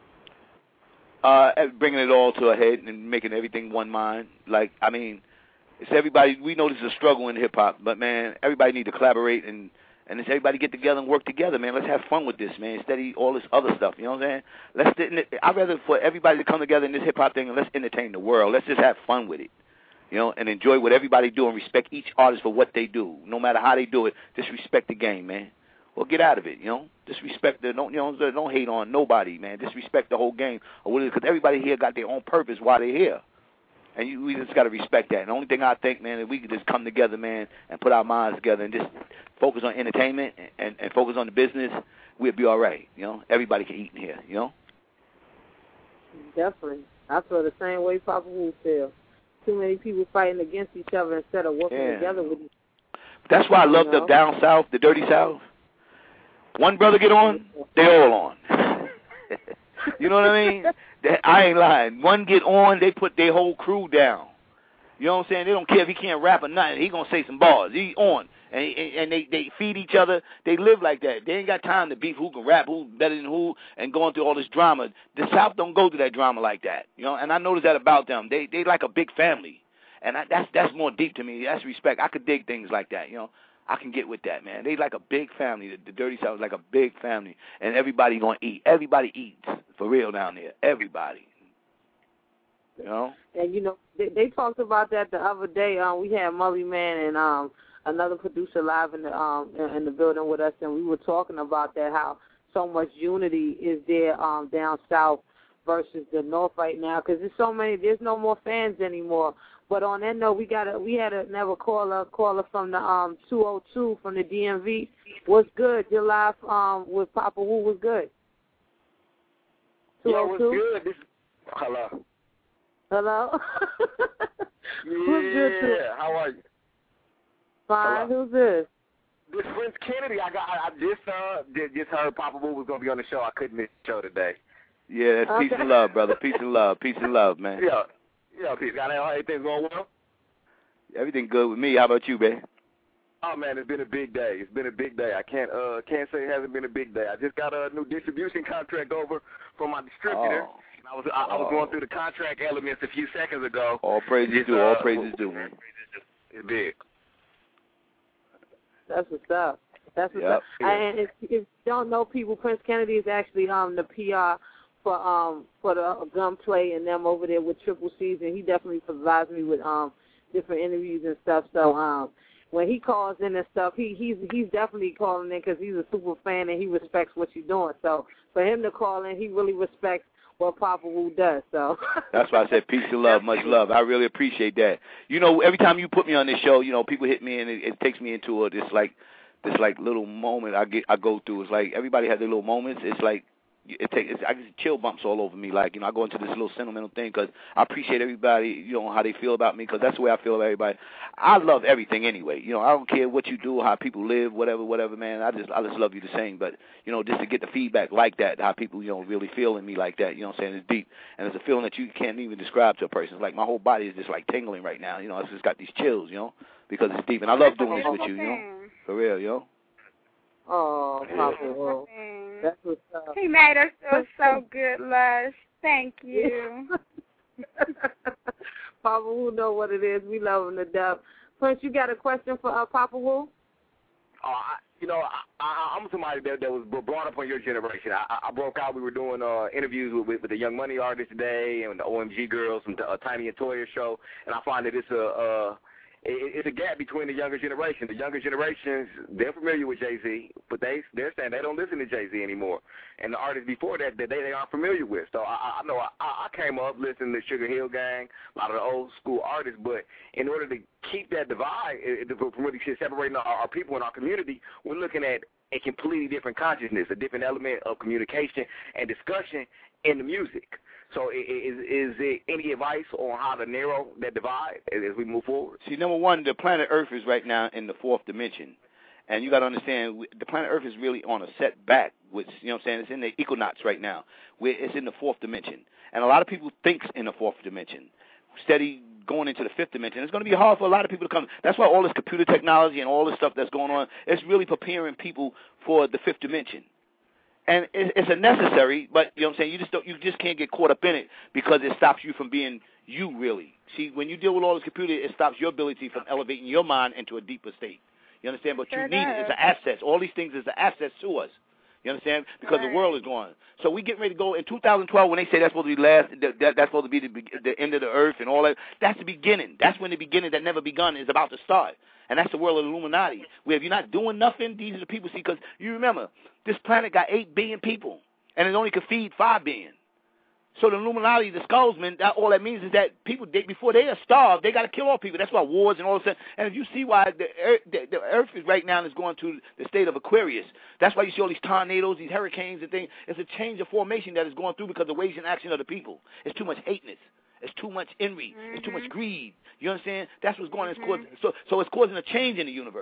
Uh, bringing it all to a head and making everything one mind. Like, I mean, it's everybody. We know this is a struggle in hip-hop, but, man, everybody need to collaborate and And let's everybody get together and work together, man. Let's have fun with this, man, instead of all this other stuff, you know what I'm saying? Let's. I'd rather for everybody to come together in this hip-hop thing and let's entertain the world. Let's just have fun with it, you know, and enjoy what everybody do and respect each artist for what they do. No matter how they do it, just respect the game, man. Well, get out of it, you know. Just respect the, don't, you know, don't hate on nobody, man. Just respect the whole game. Or what it is, because everybody here got their own purpose while they're here. And you, we just got to respect that. And the only thing I think, man, if we could just come together, man, and put our minds together and just focus on entertainment and, and, and focus on the business, we'll be all right, you know. Everybody can eat in here, you know. Definitely. I feel the same way Papa Wu feel. Too many people fighting against each other instead of working yeah. together with each other. That's why I love the down south, the dirty south. One brother get on, they all on. You know what I mean? They, I ain't lying. One get on, they put their whole crew down. You know what I'm saying? They don't care if he can't rap or nothing. He gonna say some bars. He on. And, and they, they feed each other. They live like that. They ain't got time to beef who can rap, who's better than who, and going through all this drama. The South don't go through that drama like that. You know, and I noticed that about them. They they like a big family. And I, that's that's more deep to me. That's respect. I could dig things like that, you know. I can get with that, man. They like a big family. The, the Dirty South is like a big family. And everybody going to eat. Everybody eats, for real, down there. Everybody. You know? And, you know, they, they talked about that the other day. Um, we had Mully Man and um, another producer live in the, um, in the building with us, and we were talking about that, how so much unity is there um, down south versus the north right now, because there's so many, there's no more fans anymore. But on that note, we got a, we had another caller, caller from the um two oh two from the D M V. What's good? You're live um with Papa Wu. Was good? Yeah, what's good? This, hello. Hello. Yeah. Who's good? Too? How are you? Fine. Hello. Who's this? This Prince Kennedy. I got. I, I just uh did, just heard Papa Wu was gonna be on the show. I couldn't miss the show today. Yeah, okay. Peace and love, brother. Peace and love. Peace and love, man. Yeah. Yeah, peace. Got everything going well? Everything good with me. How about you, man? Oh man, it's been a big day. It's been a big day. I can't uh can't say it hasn't been a big day. I just got a new distribution contract over from my distributor. Oh. And I was I, I was going through the contract elements a few seconds ago. All praises It's, due. uh, All praises due, man. It's big. That's what's up. That's what's Yep. up. And if, if you don't know people, Prince Kennedy is actually um the P R for um for the Gunplay and them over there with Triple C's, and he definitely provides me with um different interviews and stuff. So um when he calls in and stuff, he he's he's definitely calling in because he's a super fan and he respects what you're doing. So for him to call in, he really respects what Papa Wu does. So that's why I said peace and love, much love. I really appreciate that. You know, every time you put me on this show, you know, people hit me and it, it takes me into a this like this like little moment I get I go through. It's like everybody has their little moments. It's like It takes. I get chill bumps all over me. Like, you know, I go into this little sentimental thing because I appreciate everybody, you know, how they feel about me, because that's the way I feel about everybody. I love everything anyway. You know, I don't care what you do, how people live, whatever, whatever, man. I just, I just love you the same. But, you know, just to get the feedback like that, how people, you know, really feel in me like that, you know what I'm saying, it's deep. And it's a feeling that you can't even describe to a person. It's like my whole body is just like tingling right now. You know, it's just got these chills, you know, because it's deep. And I love doing this with you, you know, for real, you know. Oh, Papa Wu. That's what's up. He made us feel so good, Lush. Thank you. Papa Wu know what it is. We love him to death. Prince, you got a question for uh, Papa Wu? Uh, I, you know, I, I, I'm somebody that, that was brought up on your generation. I, I broke out. We were doing uh, interviews with, with, with the Young Money artists today and the O M G girls from the uh, Tiny and Toya show, and I find that it's a uh, it's a gap between the younger generation. The younger generations, they're familiar with Jay-Z, but they, they're saying they don't listen to Jay-Z anymore. And the artists before that, that they, they aren't familiar with. So I, I know I, I came up listening to Sugar Hill Gang, a lot of the old school artists, but in order to keep that divide, it, it, from really separating our, our people in our community, we're looking at a completely different consciousness, a different element of communication and discussion in the music. So is, is there any advice on how to narrow that divide as we move forward? See, number one, the planet Earth is right now in the fourth dimension. And you got to understand, the planet Earth is really on a setback, which, you know what I'm saying, it's in the equinox right now, where it's in the fourth dimension. And a lot of people think in the fourth dimension, steady going into the fifth dimension. It's going to be hard for a lot of people to come. That's why all this computer technology and all this stuff that's going on, it's really preparing people for the fifth dimension. And it's a necessary, but you know what I'm saying, you just don't, you just can't get caught up in it because it stops you from being you, really. See, when you deal with all this computer, it stops your ability from elevating your mind into a deeper state. You understand? But sure you need does. it. It's an asset. All these things is an asset to us. You understand? Because right. the world is going. So we getting ready to go in two thousand twelve when they say that's supposed to be last, that, that's supposed to be the, the end of the earth and all that. That's the beginning. That's when the beginning that never begun is about to start. And that's the world of the Illuminati. Where if you're not doing nothing, these are the people. See, because you remember, this planet got eight billion people, and it only could feed five billion. So the Illuminati, the Skullsmen, that, all that means is that people, they, before they are starved, they got to kill all people. That's why wars and all this. And if you see why the earth, the, the earth is right now is going to the state of Aquarius, that's why you see all these tornadoes, these hurricanes and things. It's a change of formation that is going through because of the ways and action of the people. It's too much hateness. It's too much envy. Mm-hmm. It's too much greed. You understand? That's what's going on. Mm-hmm. It's causing, so, so it's causing a change in the universe.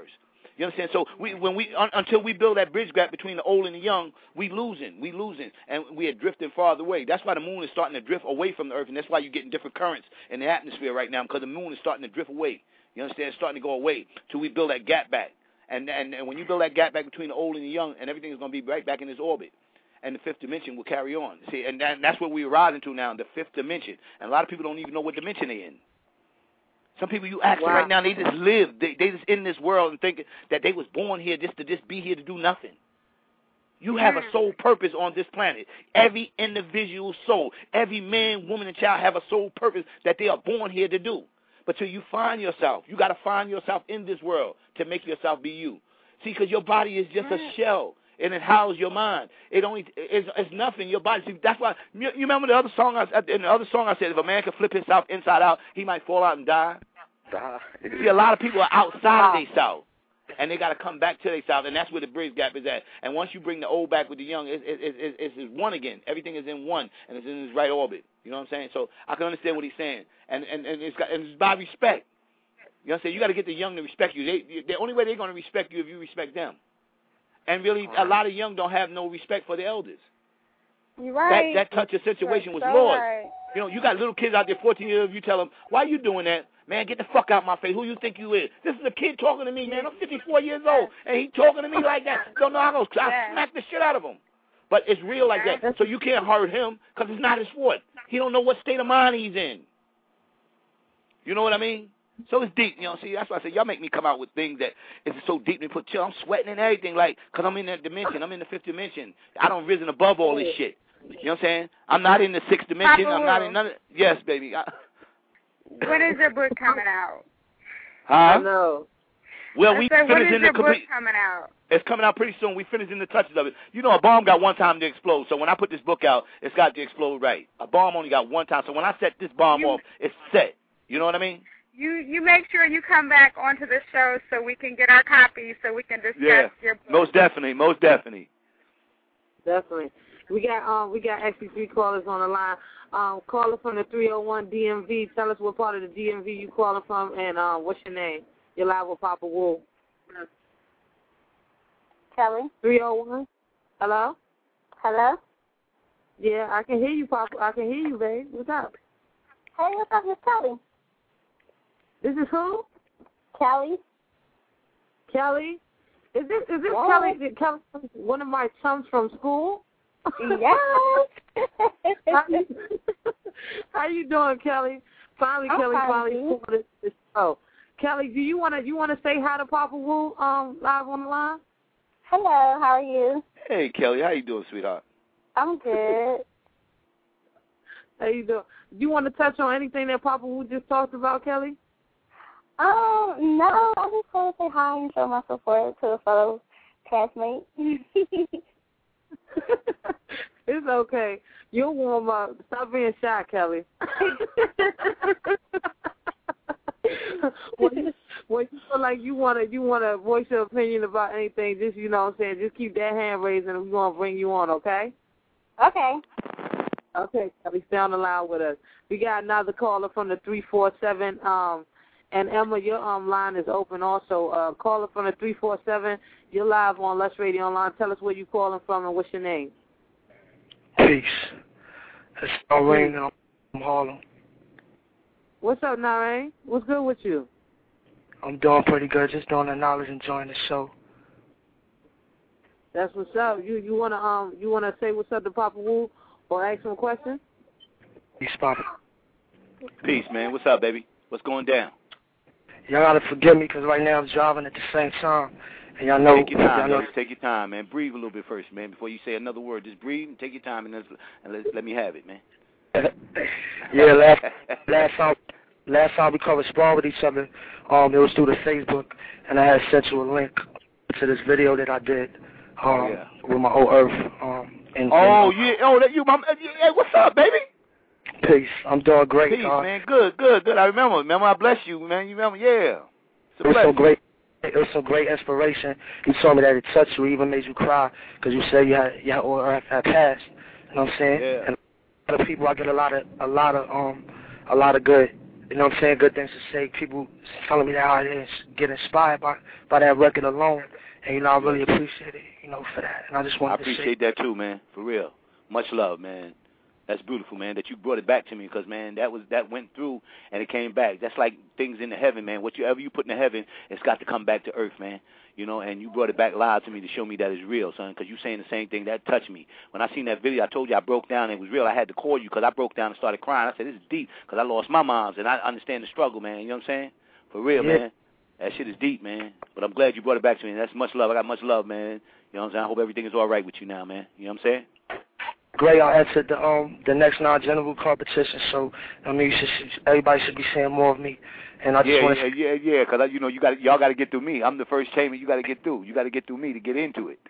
You understand? So we, when we un, until we build that bridge gap between the old and the young, we losing, we losing, and we are drifting farther away. That's why the moon is starting to drift away from the earth, and that's why you're getting different currents in the atmosphere right now, because the moon is starting to drift away. You understand? It's starting to go away till we build that gap back. And, and and when you build that gap back between the old and the young, and everything is going to be right back in its orbit. And the fifth dimension will carry on. See, and that, that's what we're rising to now, the fifth dimension. And a lot of people don't even know what dimension they're in. Some people you ask wow. right now, they just live. They they just in this world and thinking that they was born here just to just be here to do nothing. You have a sole purpose on this planet. Every individual soul, every man, woman, and child have a sole purpose that they are born here to do. But till you find yourself, you got to find yourself in this world to make yourself be you. See, because your body is just a shell. And it houses your mind. It only it's, it's nothing. Your body. See, that's why you, you remember the other song. I, in the other song, I said, if a man could flip himself inside out, he might fall out and die. See, a lot of people are outside of themselves, and they got to come back to themselves, and that's where the bridge gap is at. And once you bring the old back with the young, it, it, it, it, it's one again. Everything is in one, and it's in its right orbit. You know what I'm saying? So I can understand what he's saying, and and and it's, got, and it's by respect. You know what I'm saying? You got to get the young to respect you. They, the only way they're going to respect you if you respect them. And really, a lot of young don't have no respect for the elders. You're right. That that touch of situation was so lost. Right. You know, you got little kids out there, fourteen years old. You tell them, "Why you doing that, man? Get the fuck out my face. Who you think you is? This is a kid talking to me, man. I'm fifty-four years old, and he talking to me like that. Don't know how to I smack the shit out of him. But it's real like that. So you can't hurt him because it's not his fault. He don't know what state of mind he's in. You know what I mean? So it's deep, you know. See, that's why I say y'all make me come out with things that is so deep. And put chill. I'm sweating and everything, like, cause I'm in that dimension. I'm in the fifth dimension. I don't risen above all this shit. You know what I'm saying? I'm not in the sixth dimension. I'm not in none of. Yes, baby. I, when is your book coming out? Huh? No. Well, we said, finished in the book complete. Coming out? It's coming out pretty soon. We finished in the touches of it. You know, a bomb got one time to explode. So when I put this book out, it's got to explode right. A bomb only got one time. So when I set this bomb you, off, it's set. You know what I mean? You you make sure you come back onto the show so we can get our copies so we can discuss yeah, your book. Most definitely, most definitely. Definitely. We got um we got actually three callers on the line. Um, caller from the three oh one D M V. Tell us what part of the D M V you calling from, and uh, what's your name? You're live with Papa Wu. Kelly. three oh one. Hello. Hello. Yeah, I can hear you, Papa. I can hear you, babe. What's up? Hey, what's up, Miss Kelly? This is who? Kelly. Kelly? Is this is this yes. Kelly? Is Kelly one of my chums from school? Yes. how, you, how you doing, Kelly? Finally, I'm Kelly fine, finally dude. called this, this show. Kelly, do you wanna you wanna say hi to Papa Wu um live on the line? Hello, how are you? Hey, Kelly, how you doing, sweetheart? I'm good. How you doing? Do you want to touch on anything that Papa Wu just talked about, Kelly? Um, no, I just want to say hi and show my support to a fellow classmate. It's okay. You'll warm up. Stop being shy, Kelly. when, you, when you feel like you wanna you wanna voice your opinion about anything, just you know what I'm saying, just keep that hand raised and we're gonna bring you on, okay? Okay. Okay, Kelly, stay on the line with us. We got another caller from the three four seven. Um, and Emma, your um line is open also. Uh, caller from the three four seven. You're live on Lust Radio Online. Tell us where you calling from and what's your name. Peace. It's Noreen from Harlem. What's up, Noreen? What's good with you? I'm doing pretty good. Just doing the knowledge, enjoying the show. That's what's up. You you wanna um you wanna say what's up to Papa Wu or ask him a question? Peace, Papa. Peace, man. What's up, baby? What's going down? Y'all gotta forgive me because right now I'm driving at the same time, and y'all know. Take your time, y'all know, man. Take your time, man. Breathe a little bit first, man. Before you say another word, just breathe and take your time and, let's, and let, let me have it, man. yeah, last last time last time we corresponded with each other, um, it was through the Facebook, and I had sent you a link to this video that I did, um, oh, yeah. with my whole Earth, um. And, oh and, yeah, oh that you, mom. Hey, what's up, baby? Peace. I'm doing great. Peace, uh, man. Good, good, good. I remember. Remember, I blessed you, man. You remember? Yeah. It was so great. It was some great inspiration. You told me that it touched you, even made you cry, because you said you had you had, or had passed. You know what I'm saying? Yeah. And a lot of people, I get a lot of a lot of um a lot of good you know what I'm saying, good things to say. People telling me that I get inspired by, by that record alone. And, you know, I really appreciate it, you know, for that. And I just wanted I appreciate to say. that too, man, for real. Much love, man. That's beautiful, man, that you brought it back to me because, man, that was that went through and it came back. That's like things in the heaven, man. Whatever you put in the heaven, it's got to come back to earth, man. You know, and you brought it back live to me to show me that it's real, son, because you saying the same thing. That touched me. When I seen that video, I told you I broke down and it was real. I had to call you because I broke down and started crying. I said, this is deep because I lost my moms, and I understand the struggle, man. You know what I'm saying? For real, yeah. man. That shit is deep, man. But I'm glad you brought it back to me. That's much love. I got much love, man. You know what I'm saying? I hope everything is all right with you now, man. You know what I'm saying? Great, I entered the um the next non-general competition, so I mean, you should, everybody should be seeing more of me. And I just yeah, want yeah, yeah, yeah, because you know you got y'all got to get through me. I'm the first chamber. You got to get through. You got to get through me to get into it.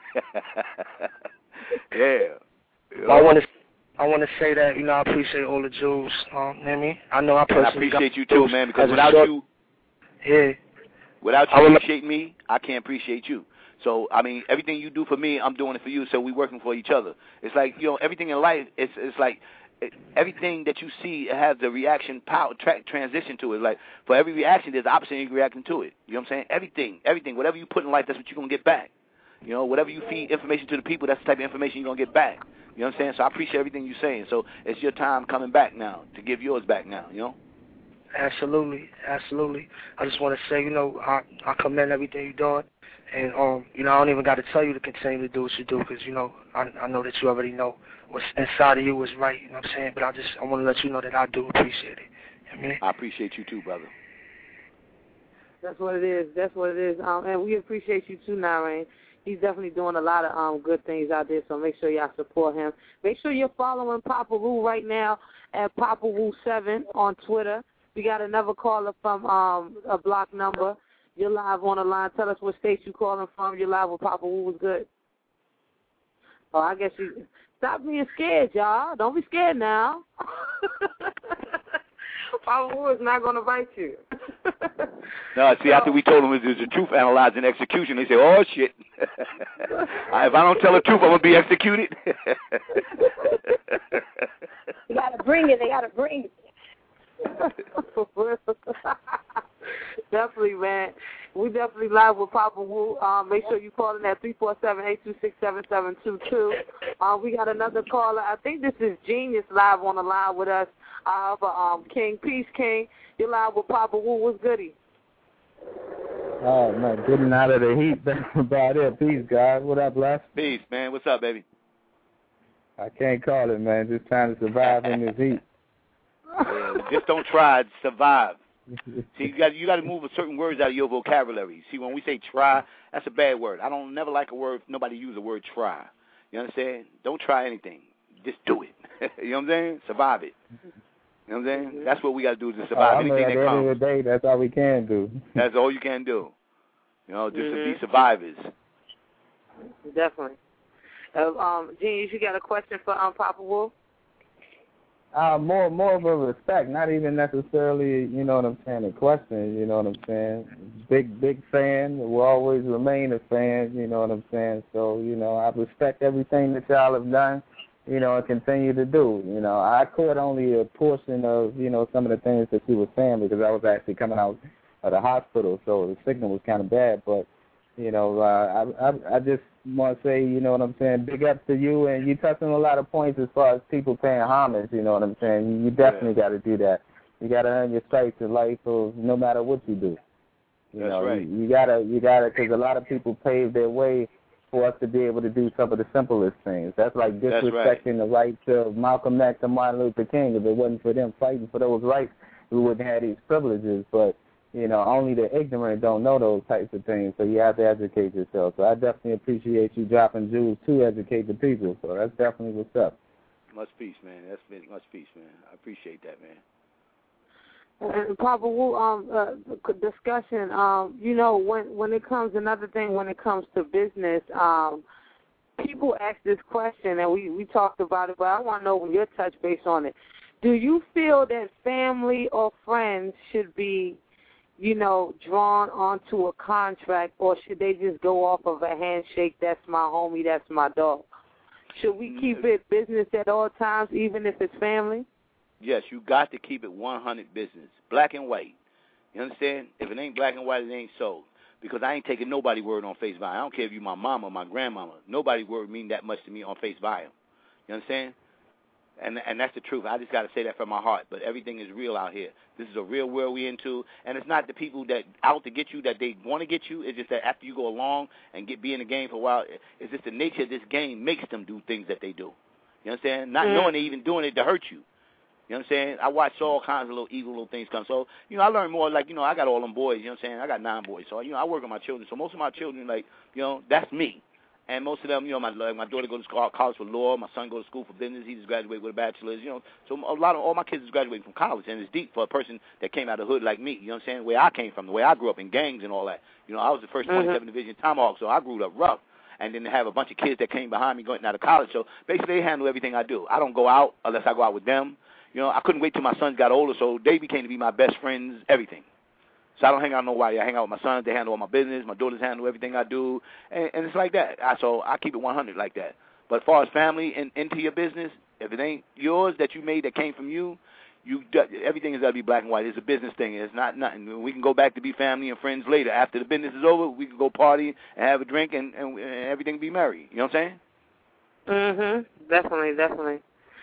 yeah. You know? I want to. I want to say that, you know, I appreciate all the jewels. Um, you know what I mean? I know I personally and I appreciate got you too, man, because without short, you, yeah, without you appreciating me, I can't appreciate you. So, I mean, everything you do for me, I'm doing it for you, so we working for each other. It's like, you know, everything in life, it's it's like it, everything that you see has the reaction power, tra- transition to it. Like, for every reaction, there's the opposite reaction to it. You know what I'm saying? Everything, everything, whatever you put in life, that's what you're going to get back. You know, whatever you feed information to the people, that's the type of information you're going to get back. You know what I'm saying? So I appreciate everything you're saying. So it's your time coming back now to give yours back now, you know? Absolutely, absolutely. I just want to say, you know, I, I commend everything you're doing. And, um, you know, I don't even got to tell you to continue to do what you do because, you know, I, I know that you already know what's inside of you is right, you know what I'm saying? But I just, I want to let you know that I do appreciate it. You know what I mean? I appreciate you too, brother. That's what it is. That's what it is. Um, and we appreciate you too, Narain. He's definitely doing a lot of um good things out there, so make sure y'all support him. Make sure you're following Papa Wu right now at Papa Wu seven on Twitter. We got another caller from um a block number. You're live on the line. Tell us what state you calling from. You're live with Papa Wu. Was good. Oh, I guess you stop being scared, y'all. Don't be scared now. Papa Wu is not going to bite you. No, see, after we told them it was the truth analyzing execution, they say, oh, shit. If I don't tell the truth, I'm going to be executed. You got to bring it. They got to bring it. Definitely, man. We definitely live with Papa Wu. Um, make sure you call in at three four seven, eight two six, seven seven two two. Uh, we got another caller. I think this is Genius live on the line with us. Uh, but, um, King, peace, King. You're live with Papa Wu. What's goody? Oh, man, getting out of the heat. That's about it. Peace, guys. What up, Les? Peace, man. What's up, baby? I can't call it, man. Just trying to survive in this heat. Yeah, just don't try to survive. See, you got you got to move certain words out of your vocabulary. See, when we say try, that's a bad word. I don't never like a word. Nobody use the word try. You understand? Don't try anything. Just do it. You know what I'm saying? Survive it. You know what I'm saying? That's what we got to do is to survive uh, anything at that the comes. end of the day, that's all we can do. That's all you can do. You know, just mm-hmm. to be survivors. Definitely. Uh, um, Genius, you got a question for um, Papa Wu? Uh, more more of a respect, not even necessarily, you know what I'm saying, a question, you know what I'm saying. Big, big fan, will always remain a fan, you know what I'm saying. So, you know, I respect everything that y'all have done, you know, and continue to do. You know, I caught only a portion of, you know, some of the things that she was saying because I was actually coming out of the hospital, so the signal was kind of bad. But, you know, uh, I, I I just want to say, you know what I'm saying, big up to you, and you touching a lot of points as far as people paying homage, you know what I'm saying. You, you definitely yeah. got to do that. You got to earn your stripes in life, of no matter what you do. You That's know, right. you, you gotta, you gotta, because a lot of people paved their way for us to be able to do some of the simplest things. That's like disrespecting That's right. the rights of Malcolm X and Martin Luther King. If it wasn't for them fighting for those rights, we wouldn't have these privileges. But you know, only the ignorant don't know those types of things, so you have to educate yourself. So I definitely appreciate you dropping jewels to educate the people. So that's definitely what's up. Much peace, man. That's been much peace, man. I appreciate that, man. And Papa Wu, um, uh, discussion. Um, you know, when when it comes another thing, when it comes to business, um, people ask this question, and we we talked about it, but I want to know your touch base on it. Do you feel that family or friends should be, you know, drawn onto a contract, or should they just go off of a handshake? That's my homie. That's my dog. Should we keep it business at all times, even if it's family? Yes, you got to keep it one hundred business, black and white. You understand? If it ain't black and white, it ain't so. Because I ain't taking nobody's word on face value. I don't care if you my mama or my grandmama. Nobody's word mean that much to me on face value. You understand? And and that's the truth. I just got to say that from my heart. But everything is real out here. This is a real world we into. And it's not the people that out to get you that they want to get you. It's just that after you go along and get be in the game for a while, it's just the nature of this game makes them do things that they do. You understand? Not mm. knowing they're even doing it to hurt you. You know what I'm saying? I watch all kinds of little evil little things come. So, you know, I learn more, like, you know, I got all them boys, you know what I'm saying? I got nine boys. So, you know, I work with my children. So most of my children, like, you know, that's me. And most of them, you know, my like my daughter goes to college for law. My son goes to school for business. He just graduated with a bachelor's, you know. So a lot of all my kids is graduating from college. And it's deep for a person that came out of the hood like me, you know what I'm saying? Where I came from, the way I grew up in gangs and all that. You know, I was the first mm-hmm. twenty-seven Division Tomahawk, so I grew up rough. And then they have a bunch of kids that came behind me going out of college. So basically they handle everything I do. I don't go out unless I go out with them. You know, I couldn't wait till my sons got older, so they became to be my best friends, everything. So I don't hang out with nobody. I hang out with my sons. They handle all my business. My daughters handle everything I do. And, and it's like that. I, so I keep it one hundred like that. But as far as family and into your business, if it ain't yours that you made that came from you, you everything has got to be black and white. It's a business thing. It's not nothing. We can go back to be family and friends later. After the business is over, we can go party and have a drink and, and, and everything be merry. You know what I'm saying? Mm-hmm. Definitely, definitely.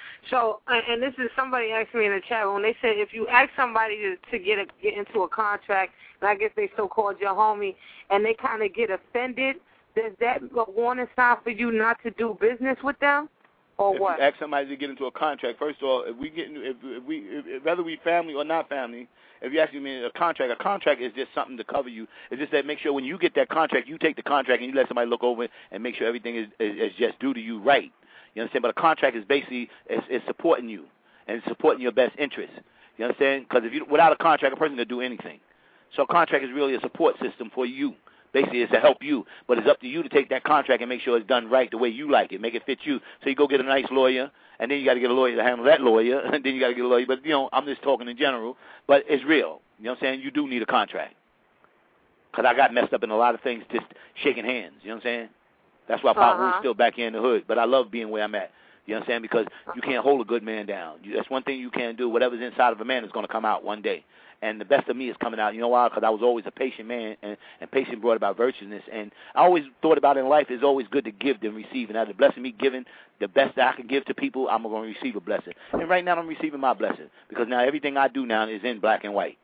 So, and this is somebody asked me in the chat when they said if you ask somebody to, to get a, get into a contract, and I guess they so-called your homie, and they kind of get offended, does that a warning sign for you not to do business with them, or if what? You ask somebody to get into a contract. First of all, if we get, if, if we, if, whether we family or not family, if you ask me a contract, a contract is just something to cover you. It's just that make sure when you get that contract, you take the contract and you let somebody look over it and make sure everything is, is, is just due to you right. You understand? But a contract is basically is, is supporting you and supporting your best interest. You understand? Because if you without a contract, a person can do anything. So a contract is really a support system for you. Basically, it's to help you. But it's up to you to take that contract and make sure it's done right the way you like it. Make it fit you. So you go get a nice lawyer, and then you got to get a lawyer to handle that lawyer, and then you got to get a lawyer. But, you know, I'm just talking in general. But it's real. You know what I'm saying? You do need a contract. Because I got messed up in a lot of things just shaking hands. You know what I'm saying? That's why Pop Wu's uh-huh. still back here in the hood. But I love being where I'm at. You understand? Because you can't hold a good man down. You, that's one thing you can't do. Whatever's inside of a man is going to come out one day. And the best of me is coming out. You know why? Because I was always a patient man, and, and patient brought about virtuousness. And I always thought about in life it's always good to give than receive. And as a blessing me giving the best that I can give to people, I'm going to receive a blessing. And right now I'm receiving my blessing because now everything I do now is in black and white.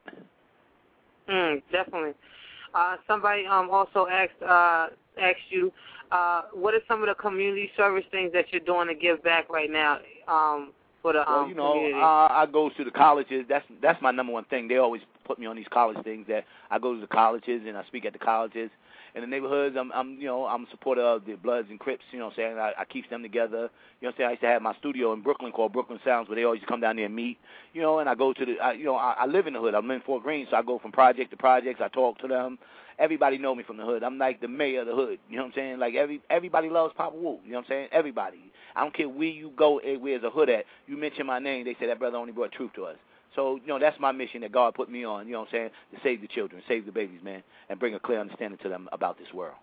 Mm, definitely. Uh, somebody um, also asked uh, asked you, uh, what are some of the community service things that you're doing to give back right now um, for the um, well, you know, community? uh, I go to the colleges. That's that's my number one thing. They always put me on these college things. That I go to the colleges and I speak at the colleges. In the neighborhoods, I'm, I'm, you know, I'm a supporter of the Bloods and Crips. You know, what I'm saying I, I keep them together. You know, what I'm saying I used to have my studio in Brooklyn called Brooklyn Sounds, where they always come down there and meet. You know, and I go to the, I, you know, I, I live in the hood. I'm in Fort Greene, so I go from project to projects. I talk to them. Everybody know me from the hood. I'm like the mayor of the hood. You know what I'm saying? Like every everybody loves Papa Wu. You know what I'm saying? Everybody. I don't care where you go, where's a hood at. You mention my name, they say that brother only brought truth to us. So, you know, that's my mission that God put me on, you know what I'm saying, to save the children, save the babies, man, and bring a clear understanding to them about this world.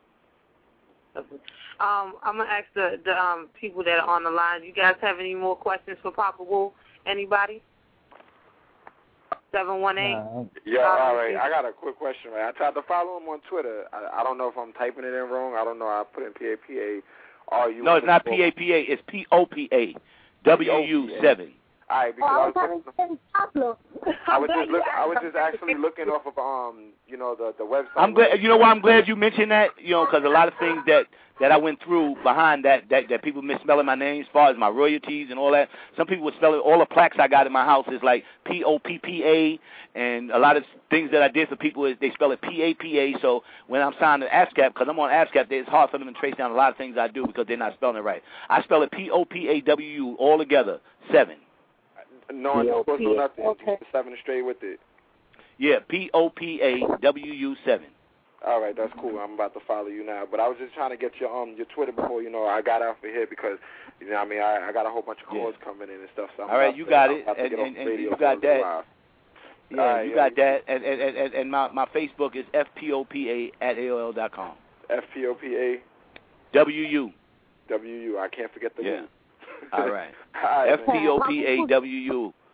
Um, I'm going to ask the, the um, people that are on the line, you guys have any more questions for Papa Wu? Anybody? seven one eight Yeah, all right. I got a quick question, man. I tried to follow him on Twitter. I, I don't know if I'm typing it in wrong. I don't know. I put in P A P A. Are you? No, it's not P A P A. It's P O P A. W U seven. All right, because oh, I was, I was, I was just look, I was just actually looking off of um, you know, the the website. I'm glad. You know why I'm glad you mentioned that. You know, because a lot of things that that I went through behind that that that people misspelling my name as far as my royalties and all that. Some people would spell it. All the plaques I got in my house is like P O P P A, and a lot of things that I did for people is they spell it P A P A. So when I'm signed to ASCAP, because I'm on ASCAP, it's hard for them to trace down a lot of things I do because they're not spelling it right. I spell it P O P A W U all together, seven. No, I'm not supposed to do nothing. Okay. Seven straight with it. Yeah, P O P A W U seven. All right, that's cool. I'm about to follow you now. But I was just trying to get your um your Twitter before, you know, I got off of here because, you know what I mean, I, I got a whole bunch of calls yeah. coming in and stuff. So I'm all right, you to, got I'm it. and, and, and you got that. Live. Yeah, right, you yeah, got that. And, and, and, and my, my Facebook is F P O P A at A O L dot com. F P O P A? W U. W U. I can't forget the yeah. U. All right. F P O P A W U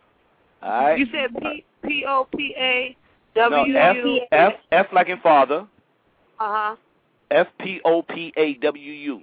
All right. You said P P O P A W No, F, U. F, F like in father. Uh huh. F P O P A W U.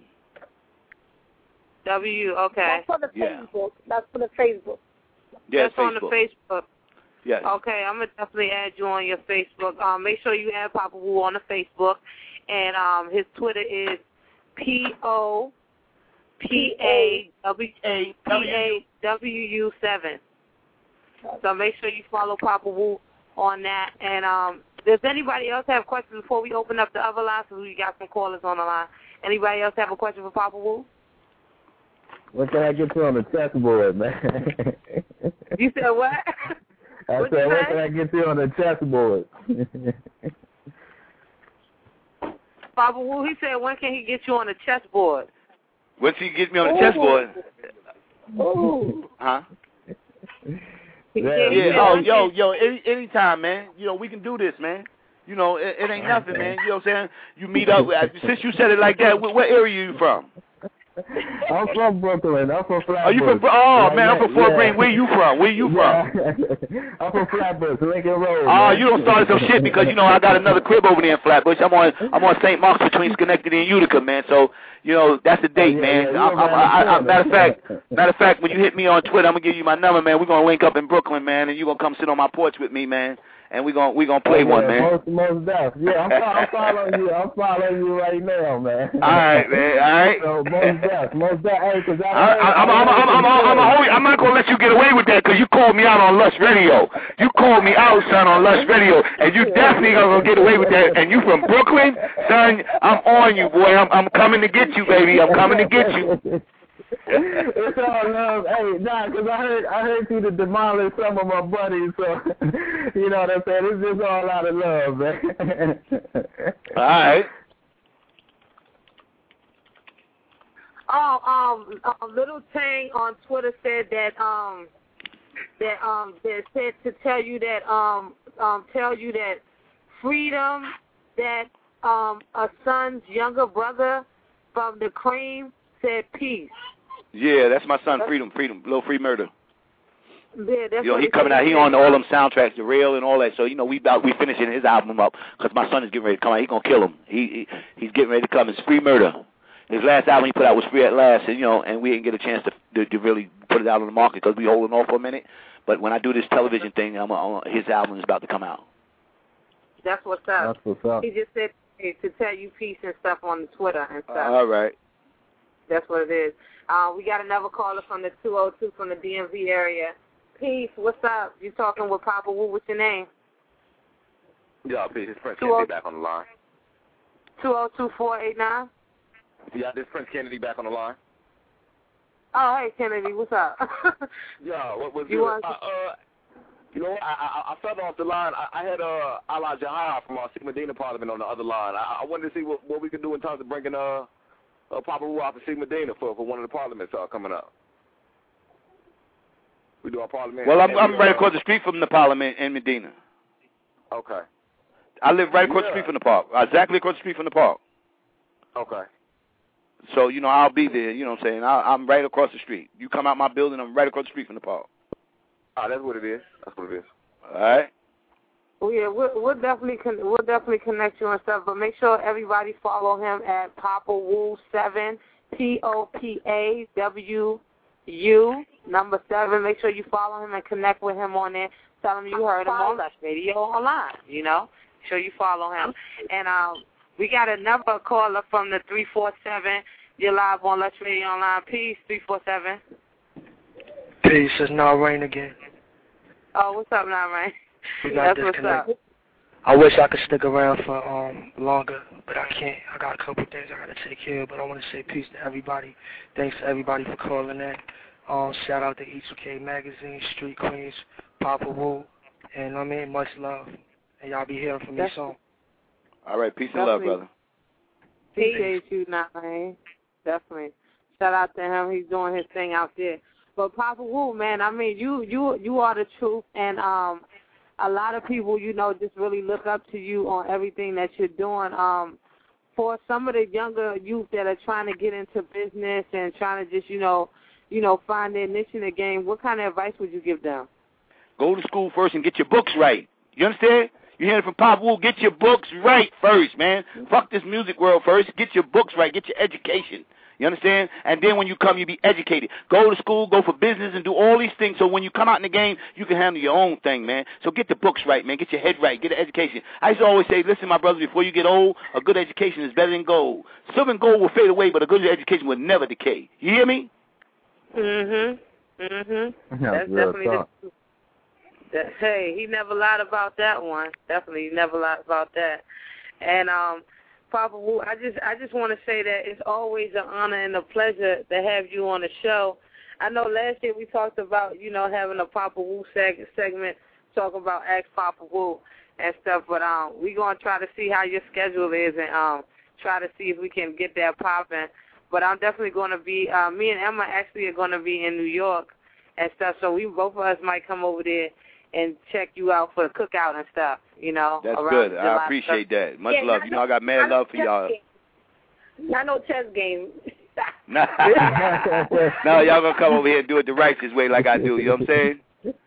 W. Okay. That's for the Yeah. Facebook. That's for the Facebook. Yeah, That's Facebook. on the Facebook. Yes. Okay, I'm gonna definitely add you on your Facebook. Um, make sure you add Papa Wu on the Facebook, and um, his Twitter is P O P A W A P A W U seven. So make sure you follow Papa Wu on that. And um, does anybody else have questions before we open up the other lines? Because we got some callers on the line. Anybody else have a question for Papa Wu? What can I get you on the chessboard, man? You said what? I What'd said, you what say? can I get you on the chessboard? Papa Wu, he said, when can he get you on the chessboard? Once he gets me on the chessboard. Ooh. Huh? Yeah, Yeah. Oh, yo, yo. Any anytime, man. You know, we can do this, man. You know, it, it ain't nothing, man. You know what I'm saying? You meet up. Since you said it like that, what, what area are you from? I'm from Brooklyn. I'm from Flatbush. Are you from? Oh yeah, man, I'm from Fort yeah. Greene. Where you from? Where you yeah. from? I'm from Flatbush, Lincoln Road. Oh, man. you don't start some shit because you know I got another crib over there in Flatbush. I'm on I'm on Saint Mark's between Schenectady and Utica, man. So you know that's the date, Oh, yeah, man. yeah, I'm, I'm, I, I, matter of fact, matter of fact, when you hit me on Twitter, I'm gonna give you my number, man. We're gonna link up in Brooklyn, man, and you are gonna come sit on my porch with me, man. And we're gonna we gonna play oh, one, yeah, man. Most, most deaf. Yeah, I'm, I'm following you. I'm following you right now, man. All right, man. All right. So most deaf, most deaf. Hey, cause I, I, I, I'm, I'm, I'm, I'm, I'm, I'm, I'm not gonna let you get away with that because you called me out on Lush Radio. You called me out, son, on Lush Radio, and you definitely gonna get away with that. And you from Brooklyn, son? I'm on you, boy. I'm, I'm coming to get you, baby. I'm coming to get you. It's all love. Hey, nah, because I heard I heard you to demolish some of my buddies, so you know what I'm saying. It's just all out of love, man. All right. Oh, um, uh, Little Tang on Twitter said that um that um that said to tell you that um um tell you that Freedom, that um a son's younger brother from the Cream said peace. Yeah, that's my son, Freedom, Freedom, Little Free Murder. Yeah, that's You know, what he coming out. He on all them soundtracks, the rail and all that. So you know, we about we finishing his album up because my son is getting ready to come out. He gonna kill him. He, he he's getting ready to come. It's Free Murder. His last album he put out was Free at Last, and you know, and we didn't get a chance to to, to really put it out on the market because we holding off for a minute. But when I do this television thing, I'm, I'm, his album is about to come out. That's what's up. That's what's up. He just said hey, to tell you peace and stuff on the Twitter and stuff. All right. That's what it is. Uh, we got another caller from the two oh two from the D M V area. Peace, what's up? You talking with Papa Wu? What's your name? Yeah, peace. It's Prince Kennedy back on the line. two oh two, four eight nine? Yeah, this Prince Kennedy back on the line. Oh, hey, Kennedy, what's up? Yeah, what was You good? want- Uh, uh, you know, I, I I fell off the line. I, I had uh, Ala Jahar from our Sigma Medina Parliament on the other line. I, I wanted to see what, what we could do in terms of bringing uh, uh Papa Wu out to Sigma Medina for for one of the parliaments uh, coming up. We do our parliament. Well, I'm and I'm we, right uh, across the street from the Parliament in Medina. Okay. I live right across the Yeah. street from the park. Exactly across the street from the park. Okay. So, you know, I'll be there, you know what I'm saying? I, I'm right across the street. You come out my building, I'm right across the street from the park. Ah, that's what it is. That's what it is. All right? Well, yeah, we'll, we'll definitely con- we'll definitely connect you and stuff, but make sure everybody follow him at Papa Wu seven, P O P A W U, number seven. Make sure you follow him and connect with him on there. Tell him you heard him on Lush Radio Online, you know. Make sure you follow him. And um, we got another caller from the three four seven. You're live on Lush Radio Online. Peace, three four seven. Peace, it's now Rain again. Oh, what's up now, man? We got That's what's up. disconnected. I wish I could stick around for um longer, but I can't. I got a couple things I got to take care of, but I want to say peace to everybody. Thanks to everybody for calling in. Um, shout out to E two K Magazine, Street Queens, Papa Wu, and I mean, much love. And y'all be hearing from me That's- soon. All right, peace and love, Definitely. brother. Appreciate you, now, man. Definitely. Shout out to him. He's doing his thing out there. But Papa Wu, man, I mean, you you you are the truth, and um, a lot of people, you know, just really look up to you on everything that you're doing. Um, for some of the younger youth that are trying to get into business and trying to just, you know, you know, find their niche in the game, what kind of advice would you give them? Go to school first and get your books right. You understand? You hear it from Pop Wu, get your books right first, man. Fuck this music world first. Get your books right. Get your education. You understand? And then when you come, you be educated. Go to school, go for business, and do all these things so when you come out in the game, you can handle your own thing, man. So get the books right, man. Get your head right. Get an education. I used to always say, listen, my brothers, before you get old, a good education is better than gold. Silver and gold will fade away, but a good education will never decay. You hear me? Mm-hmm. Mm-hmm. Yeah, That's real definitely talk. the that, hey, he never lied about that one. Definitely never lied about that. And um Papa Wu, I just I just want to say that it's always an honor and a pleasure to have you on the show. I know last year we talked about, you know, having a Papa Wu seg- segment, talking about Ask Papa Wu and stuff, but um, we're going to try to see how your schedule is and um, try to see if we can get that popping. But I'm definitely going to be, uh, me and Emma actually are going to be in New York and stuff, so we both of us might come over there and check you out for the cookout and stuff, you know. That's around good. July I appreciate stuff. that. Much Yeah, love. I You know, I got mad love for y'all. Not no chess game. No, y'all gonna come over here and do it the righteous way like I do. You know what I'm saying?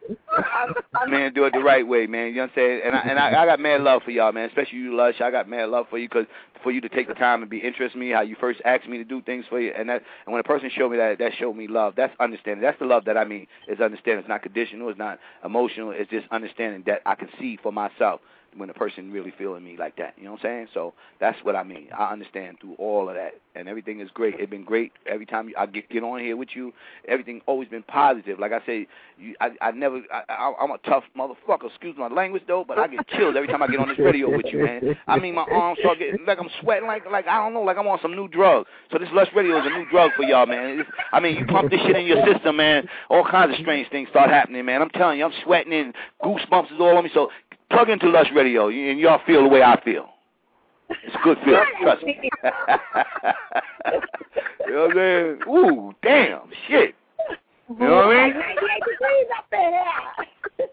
Man, do it the right way, man. You know what I'm saying? And I, and I, I got mad love for y'all, man. Especially you, Lush. I got mad love for you because for you to take the time and be interested in me, how you first asked me to do things for you, and that, and when a person showed me that, that showed me love. That's understanding. That's the love that I mean. Is understanding. It's not conditional. It's not emotional. It's just understanding that I can see for myself when a person really feeling me like that. You know what I'm saying? So that's what I mean. I understand through all of that, and everything is great. It's been great every time I get get on here with you. Everything always been positive. Like I say, you, I, I never. I, I'm a tough motherfucker. Excuse my language though, but I get chills every time I get on this radio with you, man. I mean, my arms start getting like I'm sweating, like like I don't know, like I'm on some new drug. So this Lush Radio is a new drug for y'all, man. It's, I mean, you pump this shit in your system, man. All kinds of strange things start happening, man. I'm telling you, I'm sweating and goosebumps is all on me. So plug into Lush Radio, and y'all feel the way I feel. It's a good feeling, trust me. You know what I'm saying? Ooh, damn, shit. You know what I mean?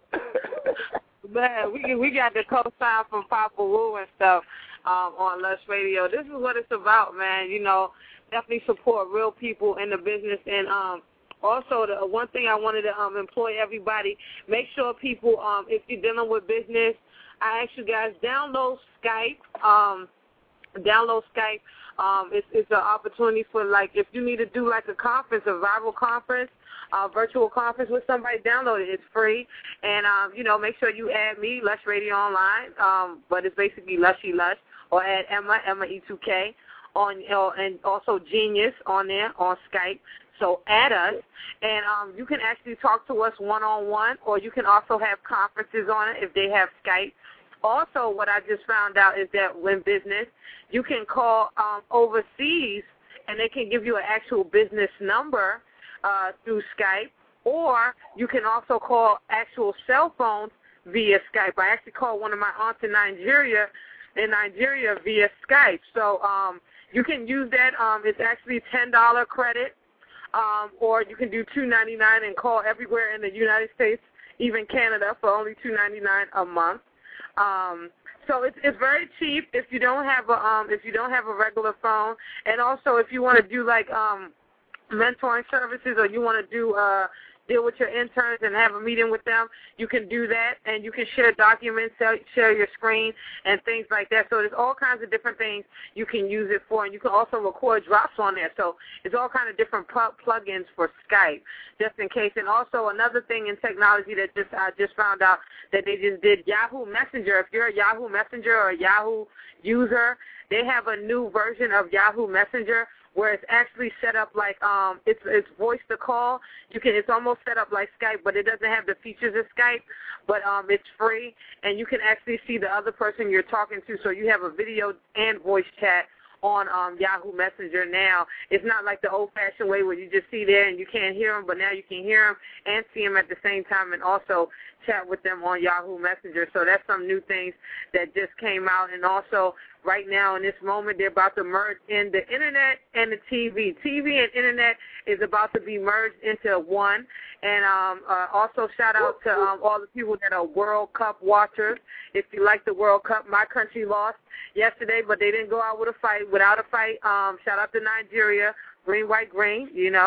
Man, we we got the co-sign from Papa Wu and stuff um, on Lush Radio. This is what it's about, man. You know, definitely support real people in the business. And um, also, the one thing I wanted to um, employ everybody, make sure people, um, if you're dealing with business, I ask you guys, download Skype. Um, download Skype. Um, it's, it's an opportunity for, like, if you need to do, like, a conference, a viral conference, a virtual conference with somebody, download it. It's free. And, um, you know, make sure you add me, Lush Radio Online, um, but it's basically Lushy Lush, or add Emma, Emma E two K, on, uh, and also Genius on there on Skype. So add us, and um, you can actually talk to us one-on-one, or you can also have conferences on it if they have Skype. Also, what I just found out is that when business, you can call um, overseas, and they can give you an actual business number uh, through Skype, or you can also call actual cell phones via Skype. I actually called one of my aunts in Nigeria, in Nigeria via Skype. So um, you can use that. Um, it's actually ten dollars credit. Um, or you can do two ninety-nine and call everywhere in the United States, even Canada, for only two ninety-nine a month. Um, so it's it's very cheap if you don't have a um if you don't have a regular phone, and also if you want to do like um mentoring services, or you want to do uh deal with your interns and have a meeting with them, you can do that, and you can share documents, share your screen, and things like that. So there's all kinds of different things you can use it for, and you can also record drops on there. So it's all kinds of different pl- plugins for Skype, just in case. And also another thing in technology that just I just found out that they just did, Yahoo Messenger. If you're a Yahoo Messenger or a Yahoo user, they have a new version of Yahoo Messenger where it's actually set up like um it's it's voice to call. You can it's almost set up like Skype, but it doesn't have the features of Skype. But um it's free, and you can actually see the other person you're talking to. So you have a video and voice chat on um Yahoo Messenger now. It's not like the old-fashioned way where you just see there and you can't hear them, but now you can hear them and see them at the same time, and also chat with them on Yahoo Messenger. So that's some new things that just came out. And also right now in this moment, they're about to merge in the Internet and the T V. T V and Internet is about to be merged into one. And um, uh, also shout out to um, all the people that are World Cup watchers. If you like the World Cup, my country lost yesterday, but they didn't go out with a fight, without a fight. Um, shout out to Nigeria, green, white, green, you know.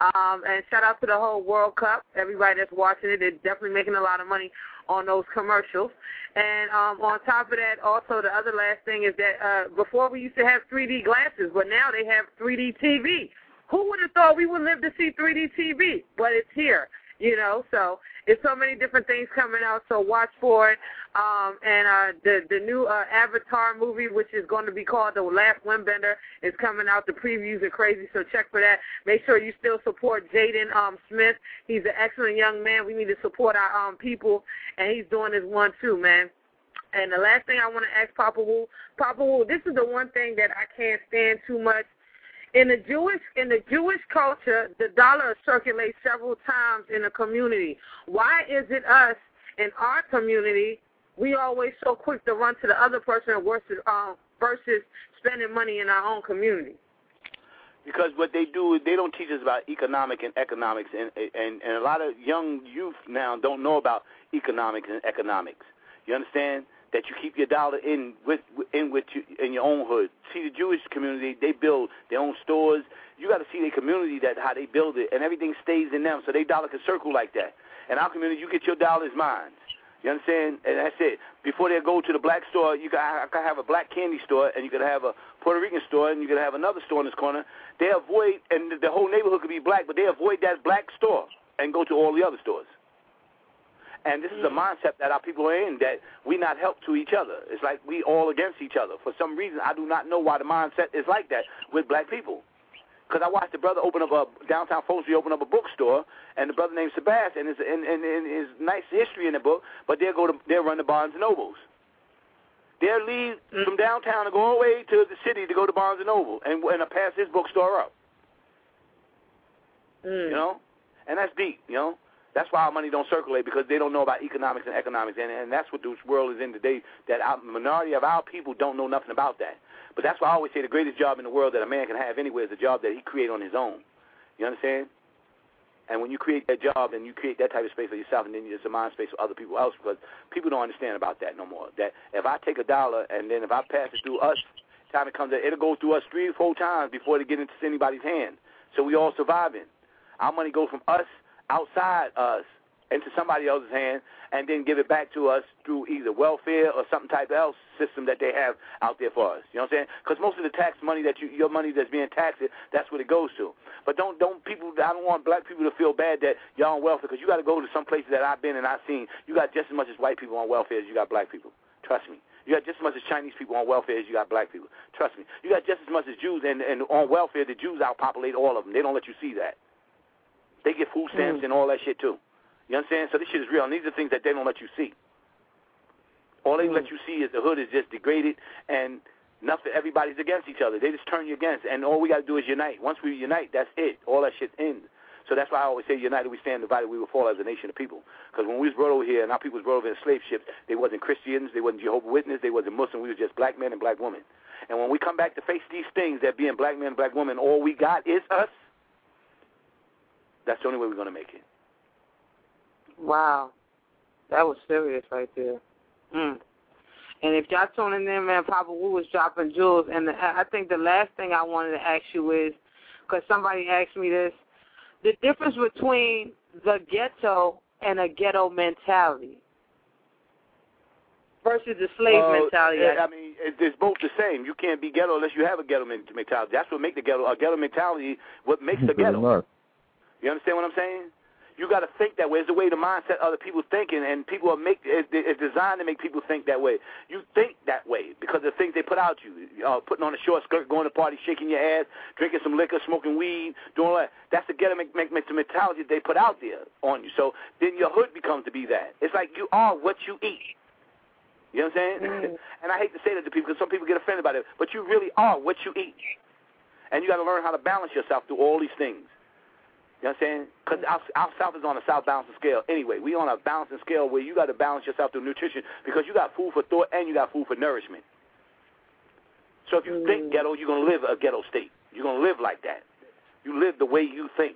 Um, and shout out to the whole World Cup, everybody that's watching it. They're definitely making a lot of money on those commercials. And um, on top of that, also the other last thing is that uh, before we used to have three D glasses, but now they have three D T V. Who would have thought we would live to see three D T V? But it's here, you know. So there's so many different things coming out, so watch for it. Um, and uh, the the new uh, Avatar movie, which is going to be called The Last Windbender, is coming out. The previews are crazy, so check for that. Make sure you still support Jaden um, Smith. He's an excellent young man. We need to support our um, people, and he's doing his one too, man. And the last thing I want to ask Papa Wu, Papa Wu, this is the one thing that I can't stand too much. In the Jewish in the Jewish culture, the dollar circulates several times in the community. Why is it us in our community, we always so quick to run to the other person versus, um, versus spending money in our own community? Because what they do is they don't teach us about economic and economics, and, and, and a lot of young youth now don't know about economics and economics. You understand? That you keep your dollar in with in with you, in your own hood. See, the Jewish community, they build their own stores. You got to see their community, that how they build it, and everything stays in them, so their dollar can circle like that. In our community, you get your dollars mine. You understand? And that's it. Before they go to the black store, you got I could have a black candy store, and you could have a Puerto Rican store, and you could have another store in this corner. They avoid, and the whole neighborhood could be black, but they avoid that black store and go to all the other stores. And this is a mindset that our people are in, that we not help to each other. It's like we all against each other. For some reason, I do not know why the mindset is like that with black people. Because I watched the brother open up a, downtown Fulton Street, open up a bookstore, and the brother named Sebastian, and, and, and, and his nice history in the book, but they'll go to, they'll run to Barnes and Nobles. They'll leave from downtown and go all the way to the city to go to Barnes and Noble and, and pass his bookstore up. Mm. You know? And that's deep, you know? That's why our money don't circulate, because they don't know about economics and economics, and, and that's what this world is in today, that our minority of our people don't know nothing about that. But that's why I always say the greatest job in the world that a man can have anywhere is a job that he create on his own. You understand? And when you create that job and you create that type of space for yourself, and then it's a mind space for other people else, because people don't understand about that no more. That if I take a dollar and then if I pass it through us, time it comes, it'll go through us three or four times before it get into anybody's hand. So we all surviving. Our money goes from us, outside us, into somebody else's hand, and then give it back to us through either welfare or some type of else system that they have out there for us. You know what I'm saying? Because most of the tax money that you, your money that's being taxed, that's what it goes to. But don't don't people. I don't want black people to feel bad that y'all on welfare, because you got to go to some places that I've been and I've seen. You got just as much as white people on welfare as you got black people. Trust me. You got just as much as Chinese people on welfare as you got black people. Trust me. You got just as much as Jews, and, and on welfare, the Jews outpopulate all of them. They don't let you see that. They get food stamps mm. and all that shit, too. You understand? So this shit is real, and these are things that they don't let you see. All they mm. let you see is the hood is just degraded, and nothing. Everybody's against each other. They just turn you against, and all we got to do is unite. Once we unite, that's it. All that shit ends. So that's why I always say, united we stand, divided we will fall as a nation of people. Because when we was brought over here, and our people was brought over in slave ships, they wasn't Christians, they wasn't Jehovah's Witnesses, they wasn't Muslim. We was just black men and black women. And when we come back to face these things, that being black men and black women, all we got is us. That's the only way we're going to make it. Wow. That was serious right there. Mm. And if y'all tuning in, man, Papa Wu was dropping jewels. And the, I think the last thing I wanted to ask you is, because somebody asked me this, the difference between the ghetto and a ghetto mentality versus the slave uh, mentality. I mean, it's both the same. You can't be ghetto unless you have a ghetto mentality. That's what makes the ghetto. A ghetto mentality, what makes the ghetto. You understand what I'm saying? You got to think that way. It's the way the mindset other people thinking, and people are make it's designed to make people think that way. You think that way because of the things they put out you. Uh, putting on a short skirt, going to parties, shaking your ass, drinking some liquor, smoking weed, doing all that. That's the ghetto mentality they put out there on you. So then your hood becomes to be that. It's like you are what you eat. You know what I'm saying? Mm. And I hate to say that to people because some people get offended by it, but you really are what you eat. And you got to learn how to balance yourself through all these things. You know what I'm saying? Because our, our South is on a South balancing scale. Anyway, we on a balancing scale where you got to balance yourself through nutrition because you got food for thought and you got food for nourishment. So if you mm. think ghetto, you're going to live a ghetto state. You're going to live like that. You live the way you think.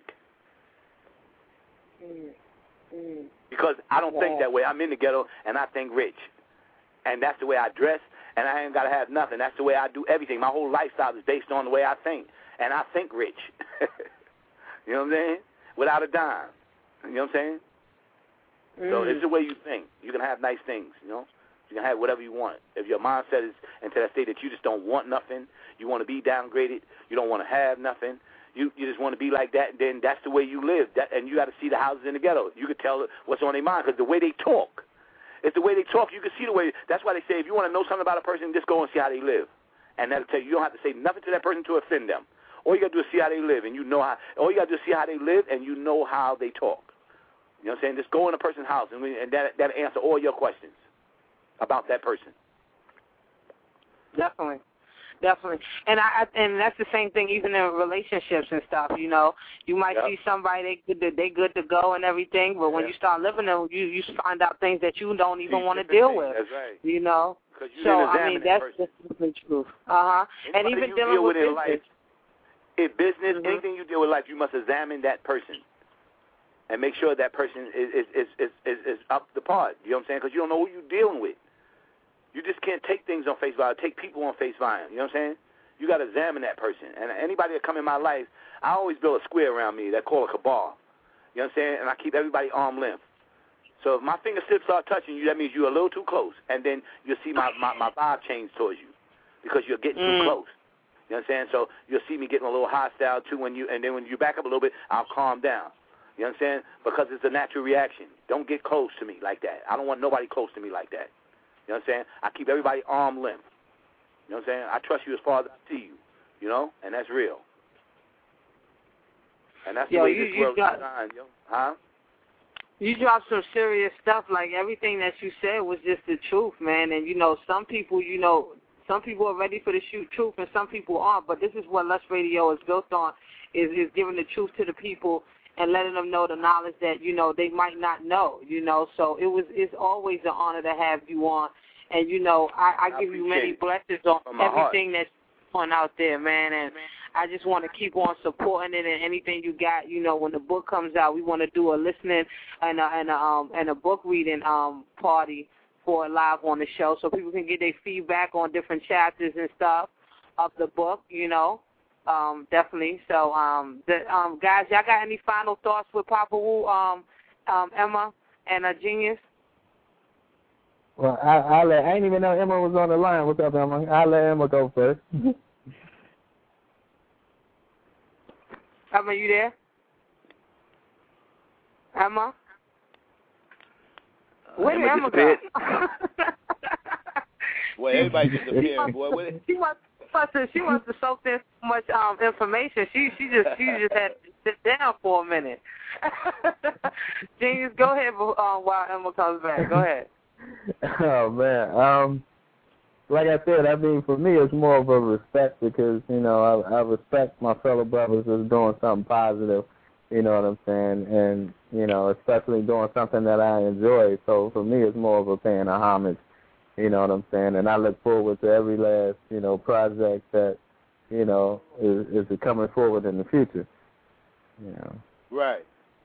Mm. Mm. Because I don't yeah. think that way. I'm in the ghetto and I think rich. And that's the way I dress, and I ain't got to have nothing. That's the way I do everything. My whole lifestyle is based on the way I think, and I think rich. You know what I'm saying? Without a dime. You know what I'm saying? Mm. So it's the way you think. You can have nice things, you know? You can have whatever you want. If your mindset is into that state that you just don't want nothing, you want to be downgraded, you don't want to have nothing, you you just want to be like that, then that's the way you live. That, and you got to see the houses in the ghetto. You could tell what's on their mind because the way they talk, it's the way they talk. You can see the way. That's why they say if you want to know something about a person, just go and see how they live. And that'll tell you. You don't have to say nothing to that person to offend them. All you got to do is see how they live, and you know how. All you got to do is see how they live, and you know how they talk. You know what I'm saying? Just go in a person's house, and, we, and that that'll answer all your questions about that person. Definitely, definitely, and I and that's the same thing even in relationships and stuff. You know, you might yep. see somebody they good to, they good to go and everything, but when yep. you start living them, you you find out things that you don't even want to deal things. with. That's right. You know, you so I mean that's that's the truth. Uh huh. And even dealing with, with in life, in business, mm-hmm. anything you deal with life, you must examine that person. And make sure that person is is, is, is, is is up the part. You know what I'm saying? Because you don't know who you're dealing with. You just can't take things on face value, take people on face value. You know what I'm saying? You got to examine that person. And anybody that come in my life, I always build a square around me that call a cabal. You know what I'm saying? And I keep everybody arm length. So if my fingertips start touching you, that means you're a little too close. And then you'll see my, my, my vibe change towards you because you're getting mm. too close. You know what I'm saying? So you'll see me getting a little hostile too when you, and then when you back up a little bit, I'll calm down. You know what I'm saying? Because it's a natural reaction. Don't get close to me like that. I don't want nobody close to me like that. You know what I'm saying? I keep everybody arm length. You know what I'm saying? I trust you as far as I see you. You know? And that's real. And that's yo, the way you, this you world got, is designed, yo. Huh? You dropped some serious stuff. Like, everything that you said was just the truth, man. And, you know, some people, you know, some people are ready for the shoot truth and some people aren't. But this is what Lush Radio is built on, is, is giving the truth to the people and letting them know the knowledge that, you know, they might not know, you know. So it was it's always an honor to have you on. And, you know, I, I, I give you many blessings on everything that's on out there, man. And I just want to keep on supporting it and anything you got. You know, when the book comes out, we want to do a listening and a, and a, um, and a book reading um, party for it live on the show so people can get their feedback on different chapters and stuff of the book, you know. Um, definitely. So, um, the, um, guys, y'all got any final thoughts with Papa Wu, um, um, Emma, and a Genius? Well, I, I let I didn't even know Emma was on the line. What's up, Emma? I'll let Emma go first. Emma, you there? Emma? Uh, Where did Emma go? Well, everybody disappeared, boy. What she must, she must have soaked in so much um, information. She she just she just had to sit down for a minute. Genius, go ahead um, while Emma comes back. Go ahead. Oh man, um, like I said, I mean for me it's more of a respect because you know I, I respect my fellow brothers as doing something positive. You know what I'm saying, and you know especially doing something that I enjoy. So for me it's more of a paying a homage. You know what I'm saying? And I look forward to every last, you know, project that, you know, is, is coming forward in the future. You know. Right.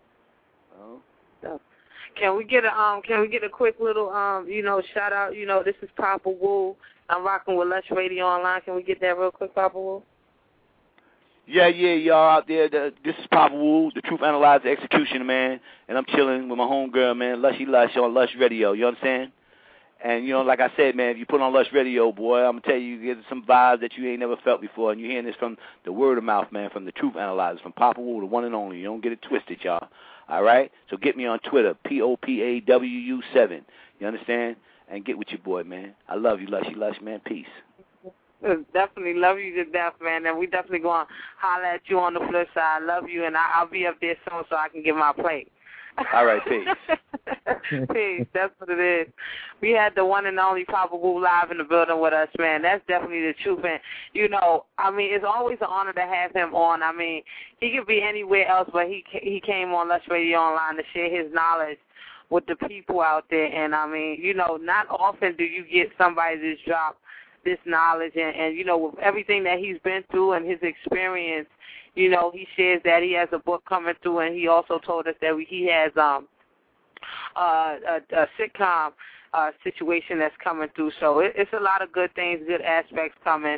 Oh. Can we get a um? Can we get a quick little um? You know, shout out. You know, this is Papa Wu. I'm rocking with Lush Radio Online. Can we get that real quick, Papa Wu? Yeah, yeah, y'all out there. The, this is Papa Wu, the Truth Analyzer Executioner, man. And I'm chilling with my homegirl, man, Lushy Lush on Lush Radio. You understand? And, you know, like I said, man, if you put on Lush Radio, boy, I'm going to tell you, you get some vibes that you ain't never felt before. And you're hearing this from the word of mouth, man, from the Truth Analyzers, from Papa Wu, the one and only. You don't get it twisted, y'all. All right? So get me on Twitter, P O P A W U seven. You understand? And get with your boy, man. I love you, Lushy Lush, man. Peace. Definitely love you to death, man. And we definitely going to holler at you on the flip side. I love you, and I, I'll be up there soon so I can get my plate. All right, peace. Peace, that's what it is. We had the one and only Papa Wu live in the building with us, man. That's definitely the truth. And, you know, I mean, it's always an honor to have him on. I mean, he could be anywhere else, but he he came on Lush Radio Online to share his knowledge with the people out there. And, I mean, you know, not often do you get somebody that's dropped this knowledge. And, and, you know, with everything that he's been through and his experience, you know, he shares that he has a book coming through, and he also told us that he has um, uh, a, a sitcom uh, situation that's coming through. So it, it's a lot of good things, good aspects coming.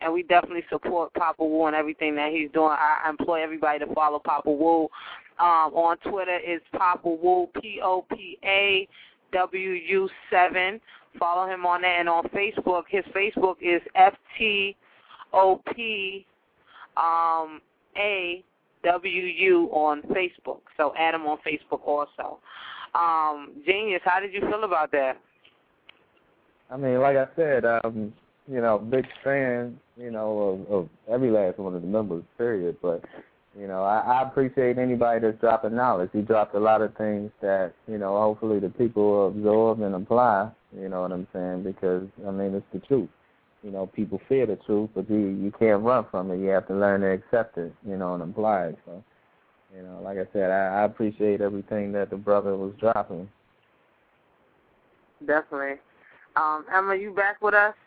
and we definitely support Papa Wu and everything that he's doing. I implore everybody to follow Papa Wu. Um, on Twitter is Papa Wu, P O P A W U seven. Follow him on there. And on Facebook, his Facebook is F T O P um, A W U on Facebook. So add him on Facebook also. Um, Genius, how did you feel about that? I mean, like I said, um, you know, big fan, you know, of, of every last one of the members, period. But, you know, I, I appreciate anybody that's dropping knowledge. He dropped a lot of things that, you know, hopefully the people will absorb and apply, you know what I'm saying, because, I mean, it's the truth. You know, people fear the truth, but you, you can't run from it. You have to learn to accept it, you know, and apply it. So, you know, like I said, I, I appreciate everything that the brother was dropping. Definitely. Um, Emma, you back with us?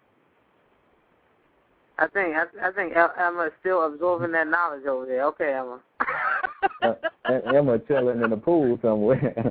I think I, I think Emma is still absorbing that knowledge over there. Okay, Emma. uh, Emma chilling in the pool somewhere.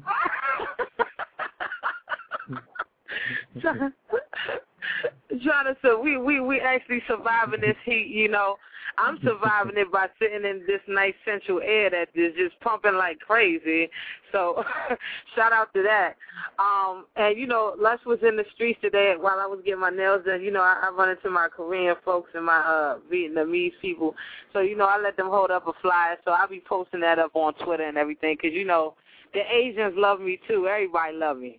Jonathan, we, we, we actually surviving this heat, you know. I'm surviving it by sitting in this nice central air that is just pumping like crazy. So shout out to that. Um, and, you know, Lush was in the streets today while I was getting my nails done. You know, I, I run into my Korean folks and my uh, Vietnamese people. So, you know, I let them hold up a flyer. So I'll be posting that up on Twitter and everything because, you know, the Asians love me, too. Everybody love me.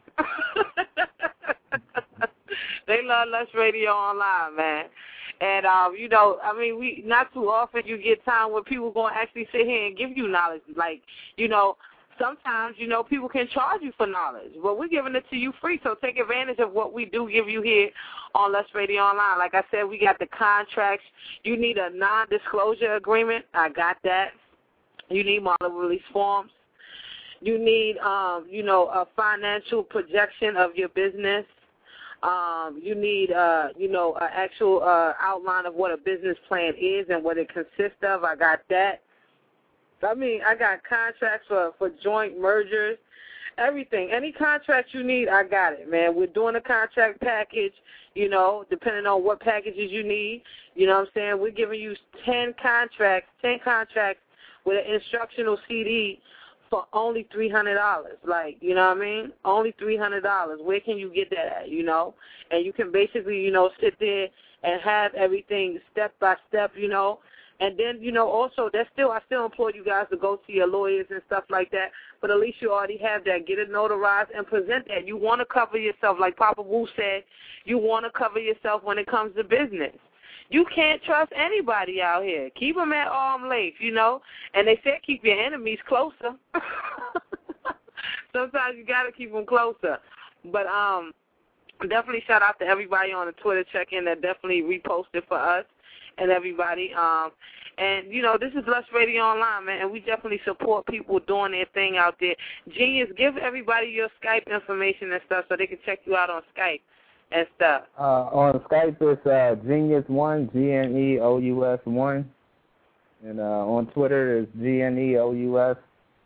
They love Lush Radio Online, man. And, um, you know, I mean, we not too often you get time where people going to actually sit here and give you knowledge. Like, you know, sometimes, you know, people can charge you for knowledge. Well, we're giving it to you free, so take advantage of what we do give you here on Lush Radio Online. Like I said, we got the contracts. You need a non-disclosure agreement. I got that. You need model release forms. You need, um, you know, a financial projection of your business. Um, you need, uh, you know, an actual uh, outline of what a business plan is and what it consists of. I got that. I mean, I got contracts for, for joint mergers, everything. Any contract you need, I got it, man. We're doing a contract package, you know, depending on what packages you need. You know what I'm saying? We're giving you ten contracts, ten contracts with an instructional C D for only three hundred dollars. Like, you know what I mean? Only three hundred dollars. Where can you get that at, you know? And you can basically, you know, sit there and have everything step by step, you know. And then, you know, also, that's still, I still implore you guys to go to your lawyers and stuff like that, but at least you already have that. Get it notarized and present that. You want to cover yourself. Like Papa Wu said, you want to cover yourself when it comes to business. You can't trust anybody out here. Keep them at arm's length, you know. And they said keep your enemies closer. Sometimes you got to keep them closer. But um, definitely shout out to everybody on the Twitter check-in that definitely reposted for us and everybody. Um, and, you know, this is Lush Radio Online, man, and we definitely support people doing their thing out there. Genius, give everybody your Skype information and stuff so they can check you out on Skype and stuff. Uh, on Skype, it's uh, Genius one, G N E O U S one. And uh, on Twitter, it's G N E O U S.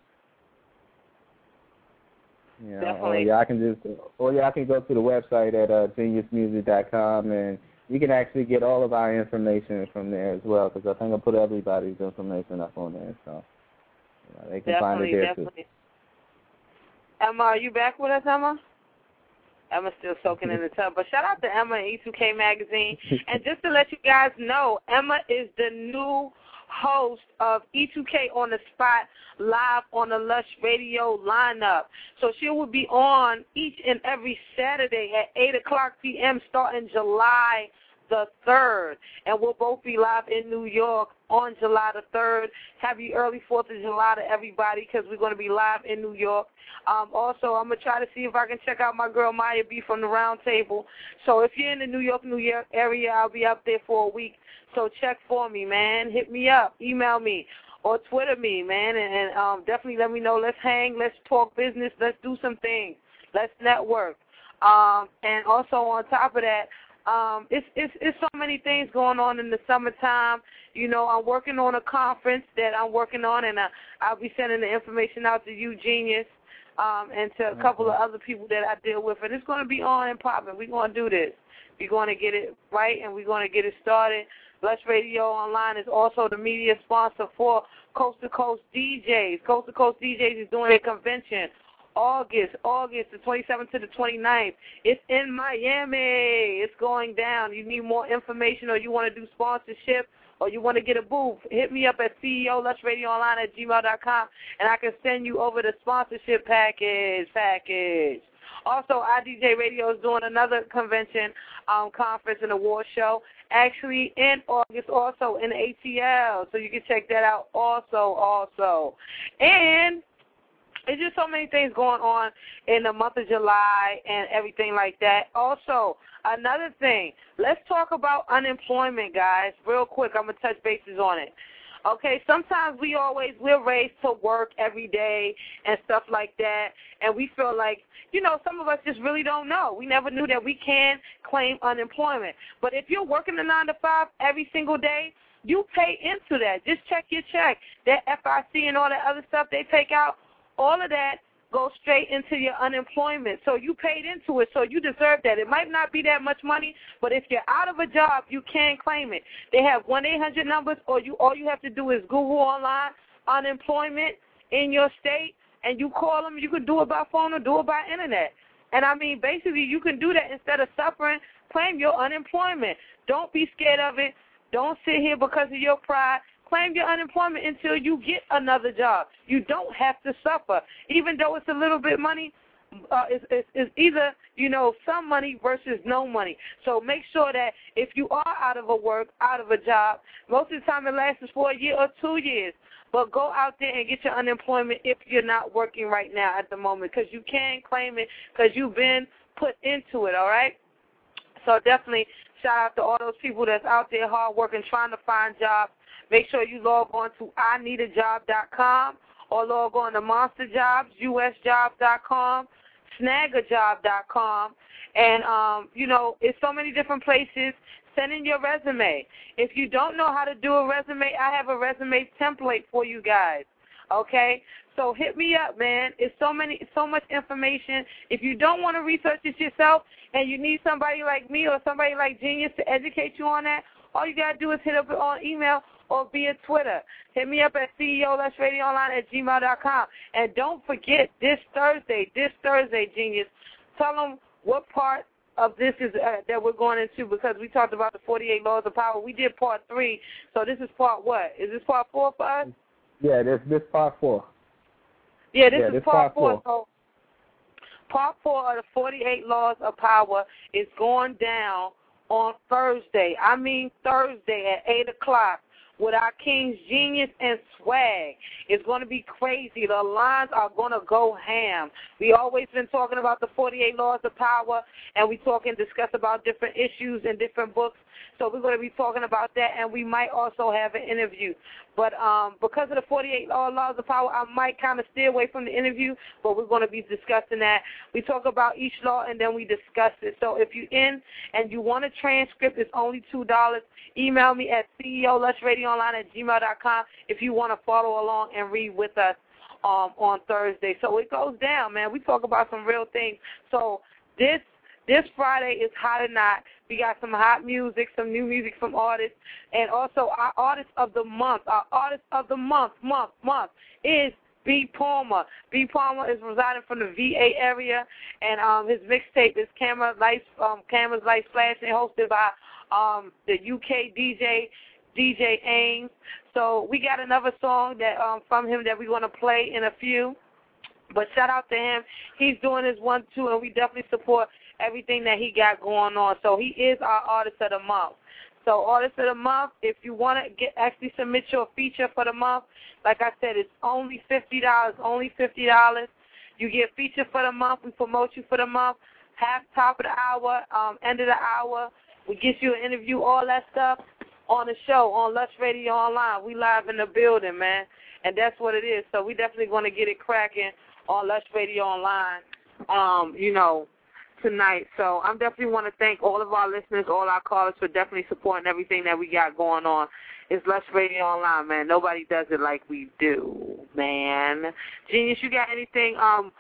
You know, Definitely. Or y'all can just, or y'all can go to the website at uh, genius music dot com, and you can actually get all of our information from there as well, because I think I put everybody's information up on there, so you know, they can definitely, find it there definitely. too. Emma, are you back with us, Emma? Emma's still soaking in the tub. But shout out to Emma and E two K Magazine. And just to let you guys know, Emma is the new host of E two K on the Spot live on the Lush Radio lineup. So she will be on each and every Saturday at eight o'clock p m starting July the third. And we'll both be live in New York on July the third. Happy early fourth of July to everybody because we're going to be live in New York. Um, also, I'm going to try to see if I can check out my girl Maya B from the Round Table. So if you're in the New York, New York area, I'll be up there for a week. So check for me, man. Hit me up. Email me or Twitter me, man. And, and um, definitely let me know. Let's hang. Let's talk business. Let's do some things. Let's network. Um, and also on top of that, Um, it's, it's it's so many things going on in the summertime. You know, I'm working on a conference that I'm working on, and uh, I'll be sending the information out to you, Genius. um, and to a couple of other people that I deal with, and it's going to be on and popping. We're going to do this. We're going to get it right, and we're going to get it started. Lush Radio Online is also the media sponsor for Coast to Coast D Js. Coast to Coast D Js is doing a convention August, August the twenty-seventh to the twenty-ninth. It's in Miami. It's going down. You need more information, or you want to do sponsorship, or you want to get a booth, hit me up at C E O Lush Radio Online at gmail dot com, and I can send you over the sponsorship package. package. Also, I D J Radio is doing another convention, um, conference, and award show, actually in August, also in A T L, so you can check that out also, also. And there's just so many things going on in the month of July and everything like that. Also, another thing, let's talk about unemployment, guys, real quick. I'm going to touch bases on it. Okay, sometimes we always, we're raised to work every day and stuff like that, and we feel like, you know, some of us just really don't know. We never knew that we can claim unemployment. But if you're working a nine to five every single day, you pay into that. Just check your check. That F I C and all that other stuff they take out, all of that goes straight into your unemployment. So you paid into it, so you deserve that. It might not be that much money, but if you're out of a job, you can claim it. They have one eight hundred numbers, or you all you have to do is Google online unemployment in your state, and you call them. You can do it by phone or do it by internet. And, I mean, basically you can do that instead of suffering. Claim your unemployment. Don't be scared of it. Don't sit here because of your pride. Claim your unemployment until you get another job. You don't have to suffer. Even though it's a little bit money, uh, it's, it's, it's either, you know, some money versus no money. So make sure that if you are out of a work, out of a job, most of the time it lasts for a year or two years. But go out there and get your unemployment if you're not working right now at the moment, because you can claim it because you've been put into it, all right? So definitely shout out to all those people that's out there hard working, trying to find jobs. Make sure you log on to I need a job dot com or log on to Monster Jobs, U S jobs dot com, snag a job dot com. And, um, you know, it's so many different places. Send in your resume. If you don't know how to do a resume, I have a resume template for you guys, okay? So hit me up, man. It's so many, so much information. If you don't want to research it yourself and you need somebody like me or somebody like Genius to educate you on that, all you got to do is hit up on email or via Twitter. Hit me up at C E O Lush Radio Online at gmail dot com. And don't forget, this Thursday, this Thursday, Genius, tell them what part of this is uh, that we're going into, because we talked about the forty-eight Laws of Power. We did part three, so this is part what? Is this part four for us? Yeah, this this part four. Yeah, this yeah, is this part, part four. four. So part four of the forty-eight Laws of Power is going down on Thursday. I mean Thursday at eight o'clock. With our Kings Genius and Swag. It's going to be crazy. The lines are going to go ham. We always been talking about the forty-eight Laws of Power, and we talk and discuss about different issues and different books. So we're going to be talking about that, and we might also have an interview. But um, because of the forty-eight Laws of Power, I might kind of stay away from the interview, but we're going to be discussing that. We talk about each law, and then we discuss it. So if you're in and you want a transcript, it's only two dollars. Email me at C E O Lush Radio Online at gmail dot com if you want to follow along and read with us um, on Thursday. So it goes down, man. We talk about some real things. So this This Friday is Hot or Not. We got some hot music, some new music from artists, and also our artist of the month. Our artist of the month, month, month is B. Palmer. B. Palmer is residing from the V A area, and um, his mixtape is Camera Lights, um, Cameras Lights Flashing, hosted by um, the U K D J, D J Ames. So we got another song that um, from him that we're going to play in a few. But shout out to him. He's doing his one, too, and we definitely support everything that he got going on. So he is our Artist of the Month. So Artist of the Month, if you want to get actually submit your feature for the month, like I said, it's only fifty dollars, only fifty dollars. You get feature for the month. We promote you for the month. Half, top of the hour, um, end of the hour. We get you an interview, all that stuff on the show, on Lush Radio Online. We live in the building, man, and that's what it is. So we definitely going to get it cracking on Lush Radio Online, um, you know, tonight. So I'm definitely want to thank all of our listeners, all our callers for definitely supporting everything that we got going on. It's Lush Radio Online, man. Nobody does it like we do, man. Genius, you got anything um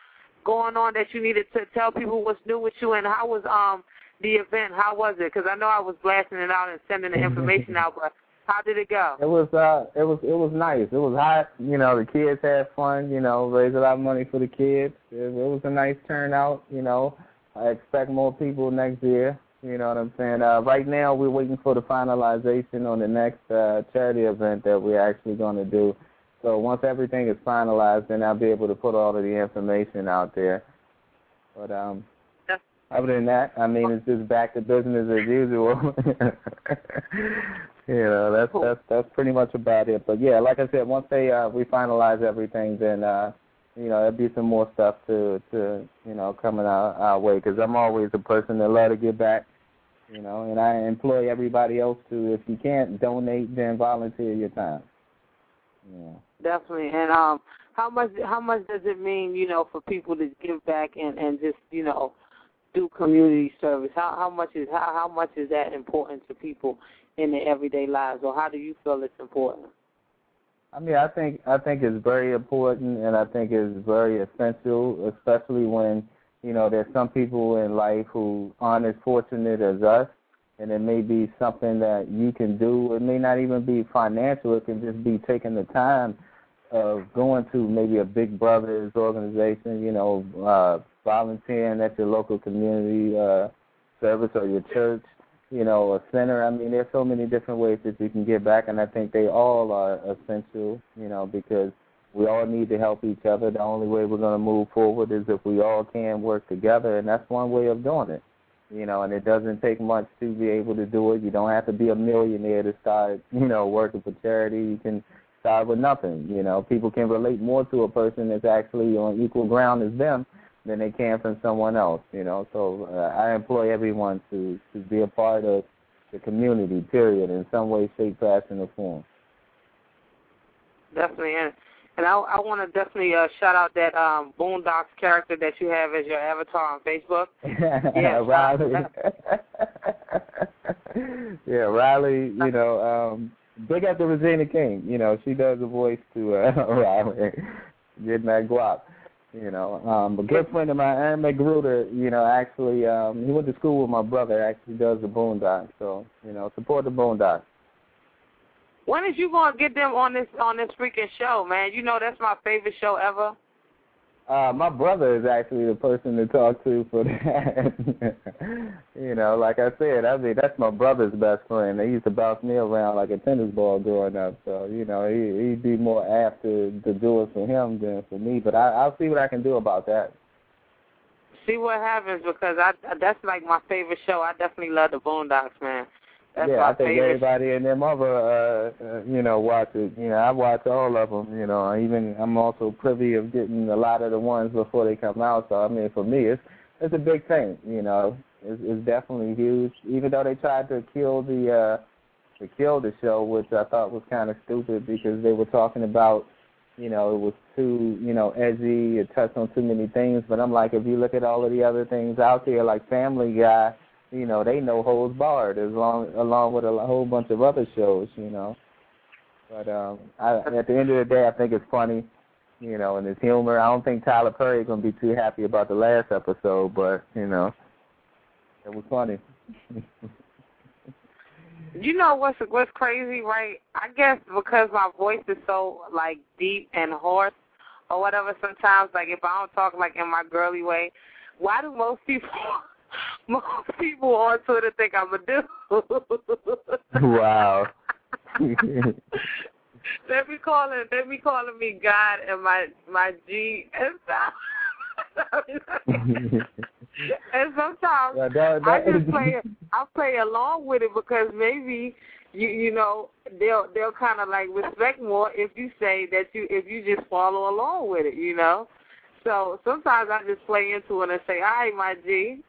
going on that you needed to tell people what's new with you, and how was um the event? How was it? Because I know I was blasting it out and sending the information out, but how did it go? It was uh, it was it was nice. It was hot. You know, the kids had fun. You know, raised a lot of money for the kids. It, it was a nice turnout. You know, I expect more people next year. You know what I'm saying? Uh, right now, we're waiting for the finalization on the next uh, charity event that we're actually going to do. So once everything is finalized, then I'll be able to put all of the information out there. But um, yeah. Other than that, I mean, it's just back to business as usual. You know, that's that's that's pretty much about it. But yeah, like I said, once they uh, we finalize everything, then uh, you know, there'll be some more stuff to to you know coming our, our way. Because I'm always a person that love to give back. You know, and I employ everybody else to, if you can't donate, then volunteer your time. Yeah. Definitely. And um, how much how much does it mean, you know, for people to give back and, and just, you know, do community service? How how much is how, how much is that important to people in their everyday lives, or how do you feel it's important? I mean, I think I think it's very important, and I think it's very essential, especially when, you know, there's some people in life who aren't as fortunate as us, and it may be something that you can do. It may not even be financial. It can just be taking the time of going to maybe a Big Brothers organization, you know, uh, volunteering at your local community uh, service or your church, you know, a center. I mean, there's so many different ways that you can give back, and I think they all are essential, you know, because we all need to help each other. The only way we're going to move forward is if we all can work together, and that's one way of doing it. You know, and it doesn't take much to be able to do it. You don't have to be a millionaire to start, you know, working for charity. You can start with nothing. You know, people can relate more to a person that's actually on equal ground as them than they can from someone else, you know. So uh, I employ everyone to, to be a part of the community, period, in some way, shape, fashion, or form. Definitely. And, and I, I want to definitely uh, shout out that um, Boondocks character that you have as your avatar on Facebook. Yeah, Riley. yeah, Riley, you know, um, big up to Regina King. You know, she does the voice to uh, Riley, getting that guap. You know, um, a good friend of mine, Aaron McGruder, you know, actually, um, he went to school with my brother, actually does the Boondocks. So, you know, support the Boondocks. When is you gonna get them on this on this freaking show, man? You know that's my favorite show ever. Uh, my brother is actually the person to talk to for that. You know, like I said, I mean that's my brother's best friend. They used to bounce me around like a tennis ball growing up. So you know, he he'd be more apt to to do it for him than for me. But I, I'll see what I can do about that. See what happens, because I that's like my favorite show. I definitely love the Boondocks, man. That's yeah, my I think favorite. everybody and their mother, uh, uh, you know, watch it. You know, I watch all of them. You know, even I'm also privy of getting a lot of the ones before they come out. So I mean, for me, it's it's a big thing. You know, it's, it's definitely huge. Even though they tried to kill the uh, to kill the show, which I thought was kind of stupid because they were talking about, you know, it was too, you know, edgy. It touched on too many things. But I'm like, if you look at all of the other things out there, like Family Guy. You know, they know holds barred as long along with a whole bunch of other shows, you know. But um, I, at the end of the day, I think it's funny, you know, and it's humor. I don't think Tyler Perry is going to be too happy about the last episode, but, you know, it was funny. You know what's what's crazy, right? I guess because my voice is so, like, deep and hoarse or whatever sometimes, like, if I don't talk, like, in my girly way, why do most people... Most people on Twitter think I'm a dude. Wow. They be calling, they be calling me God and my my G and stuff. And sometimes yeah, that, that, I just play, I play along with it because maybe you you know they'll they'll kind of like respect more if you say that you if you just follow along with it, you know. So sometimes I just play into it and say, "All right, my G."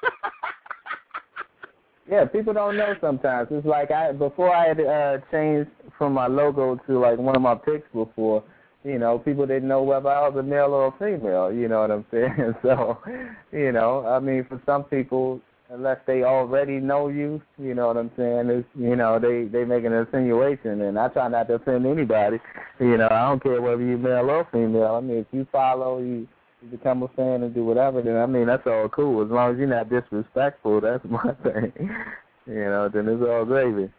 Yeah, people don't know sometimes. It's like I before I had uh, changed from my logo to like one of my pics before, you know, people didn't know whether I was a male or a female, you know what I'm saying? So, you know, I mean, for some people, unless they already know you, you know what I'm saying, it's, you know, they, they make an insinuation, and I try not to offend anybody. You know, I don't care whether you're male or female. I mean, if you follow, you become a fan and do whatever, then I mean that's all cool. As long as you're not disrespectful, that's my thing. You know, then it's all gravy.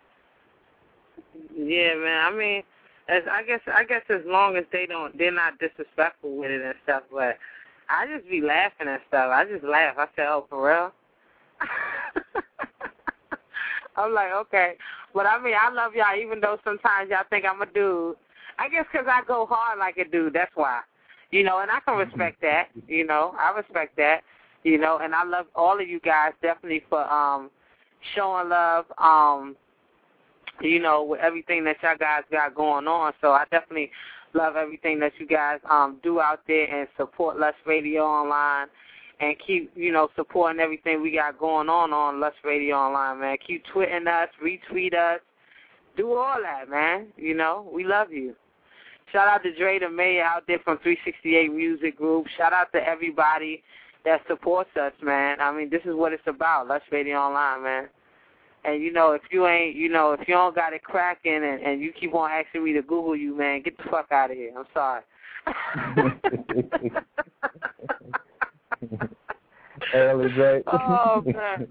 Yeah, man. I mean, as I guess I guess as long as they don't, they're not disrespectful with it and stuff. But I just be laughing and stuff. I just laugh. I say, oh, for real? I'm like, okay. But I mean, I love y'all, even though sometimes y'all think I'm a dude. I guess because I go hard like a dude. That's why. You know, and I can respect that. You know, I respect that. You know, and I love all of you guys definitely for um showing love. Um. You know, with everything that y'all guys got going on. So I definitely love everything that you guys um, do out there and support Lush Radio Online and keep, you know, supporting everything we got going on on Lush Radio Online, man. Keep tweeting us, retweet us, do all that, man. You know, we love you. Shout out to Dre the Mayor out there from three sixty-eight Music Group. Shout out to everybody that supports us, man. I mean, this is what it's about, Lush Radio Online, man. And, you know, if you ain't, you know, if you don't got it cracking and, and you keep on asking me to Google you, man, get the fuck out of here. I'm sorry. Early Drake. Oh, man.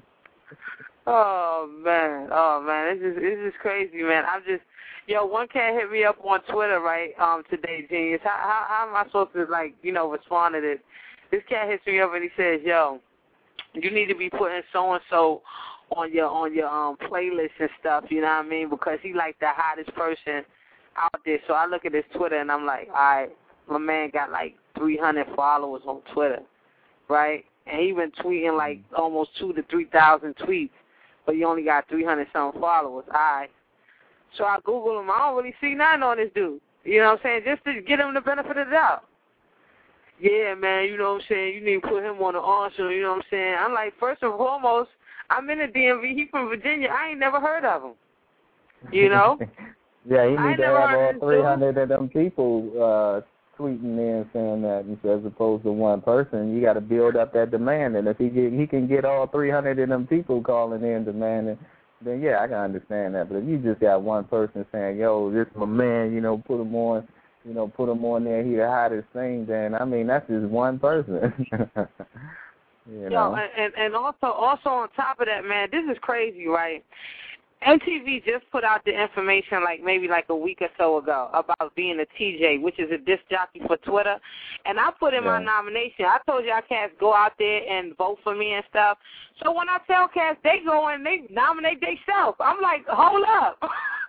Oh, man. Oh, man. It's just, it's just crazy, man. I'm just, yo, one cat hit me up on Twitter, right, um, today, Genius. How, how, how am I supposed to, like, you know, respond to this? This cat hits me up and he says, yo, you need to be putting so-and-so on your on your um playlist and stuff, you know what I mean? Because he like the hottest person out there. So I look at his Twitter and I'm like, all right, my man got like three hundred followers on Twitter, right? And he been tweeting like almost two to three thousand tweets, but he only got three hundred some followers. All right. So I Google him. I don't really see nothing on this dude. You know what I'm saying? Just to get him the benefit of the doubt. Yeah, man, you know what I'm saying? You need to put him on the arsenal, you know what I'm saying? I'm like, first and foremost, I'm in the D M V. He from Virginia. I ain't never heard of him. You know? Yeah, he need to have all three hundred dude. of them people uh, tweeting in saying that as opposed to one person. You got to build up that demand. And if he get, he can get all three hundred of them people calling in demanding, then, yeah, I can understand that. But if you just got one person saying, yo, this is my man, you know, put him on, you know, put him on there, he the hottest thing, then, I mean, that's just one person. You know? Yo, and, and also also on top of that, man, this is crazy, right? M T V just put out the information like maybe like a week or so ago about being a T J, which is a disc jockey for Twitter. And I put in yeah. my nomination. I told y'all cats go out there and vote for me and stuff. So when I tell cats, they go and they nominate themselves. I'm like, hold up.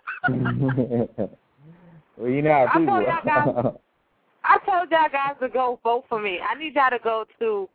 Well, you know how people... I told y'all guys, I told y'all guys to go vote for me. I need y'all to go to...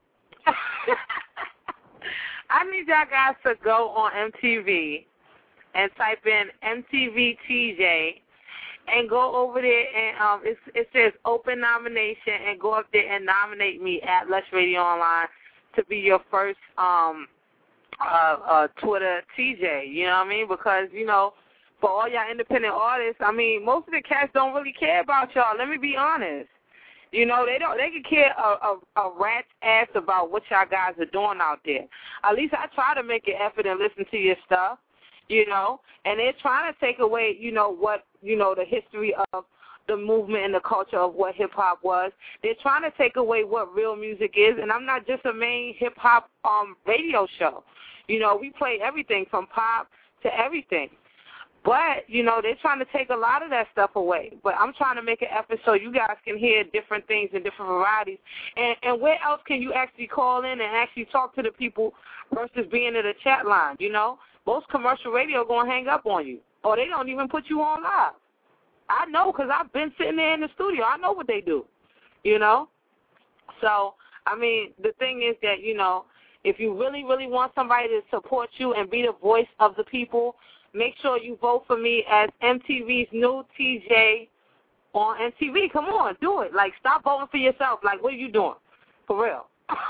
I need y'all guys to go on M T V and type in M T V T J and go over there and um it, it says open nomination and go up there and nominate me at Lush Radio Online to be your first um uh, uh Twitter T J. You know what I mean? Because, you know, for all y'all independent artists, I mean, most of the cats don't really care about y'all. Let me be honest. You know, they don't. They can care a, a, a rat's ass about what y'all guys are doing out there. At least I try to make an effort and listen to your stuff, you know. And they're trying to take away, you know, what, you know, the history of the movement and the culture of what hip-hop was. They're trying to take away what real music is. And I'm not just a main hip-hop um, radio show. You know, we play everything from pop to everything. But, you know, they're trying to take a lot of that stuff away. But I'm trying to make an effort so you guys can hear different things and different varieties. And, and where else can you actually call in and actually talk to the people versus being in a chat line, you know? Most commercial radio going to hang up on you. Or they don't even put you on live. I know because I've been sitting there in the studio. I know what they do, you know? So, I mean, the thing is that, you know, if you really, really want somebody to support you and be the voice of the people, make sure you vote for me as M T V's new T J on M T V. Come on, do it. Like, stop voting for yourself. Like, what are you doing? For real.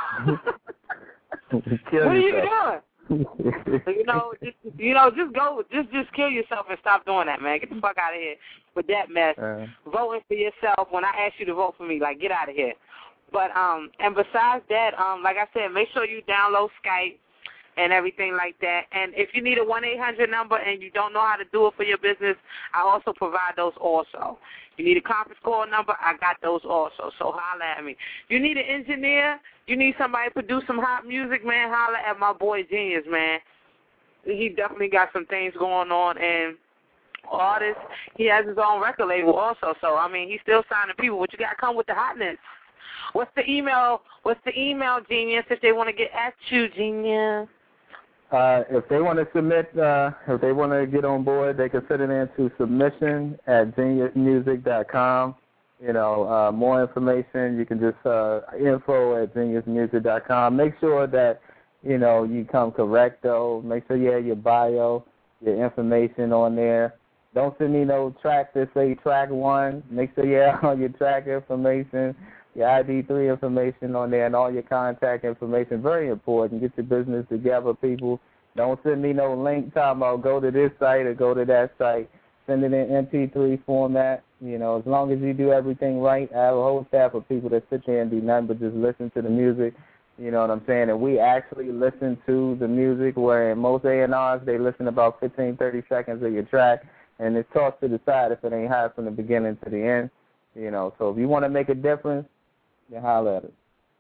What are you doing? you know, just, you know, just go, just just kill yourself and stop doing that, man. Get the fuck out of here with that mess. Uh, Voting for yourself when I ask you to vote for me, like, get out of here. But um, and besides that, um, like I said, make sure you download Skype and everything like that. And if you need a one eight hundred number and you don't know how to do it for your business, I also provide those also. You need a conference call number, I got those also, so holla at me. You need an engineer, you need somebody to produce some hot music, man, holla at my boy Genius, man. He definitely got some things going on, and artist, he has his own record label also, so, I mean, he's still signing people, but you got to come with the hotness. What's the email, what's the email, Genius, if they want to get at you, Genius? Uh, if they want to submit, uh, if they want to get on board, they can send it in to submission at genius music dot com. You know, uh, more information, you can just, uh, info at genius music dot com. Make sure that, you know, you come correct, though. Make sure you have your bio, your information on there. Don't send me no track that say track one. Make sure you have all your track information, your I D three information on there, and all your contact information. Very important. Get your business together, people. Don't send me no link talking about go to this site or go to that site. Send it in M P three format. You know, as long as you do everything right, I have a whole staff of people that sit there and do nothing but just listen to the music. You know what I'm saying? And we actually listen to the music, where in most A and R's, they listen about fifteen, thirty seconds of your track, and it's tossed to the side if it ain't hot from the beginning to the end. You know, so if you want to make a difference, then holler at us.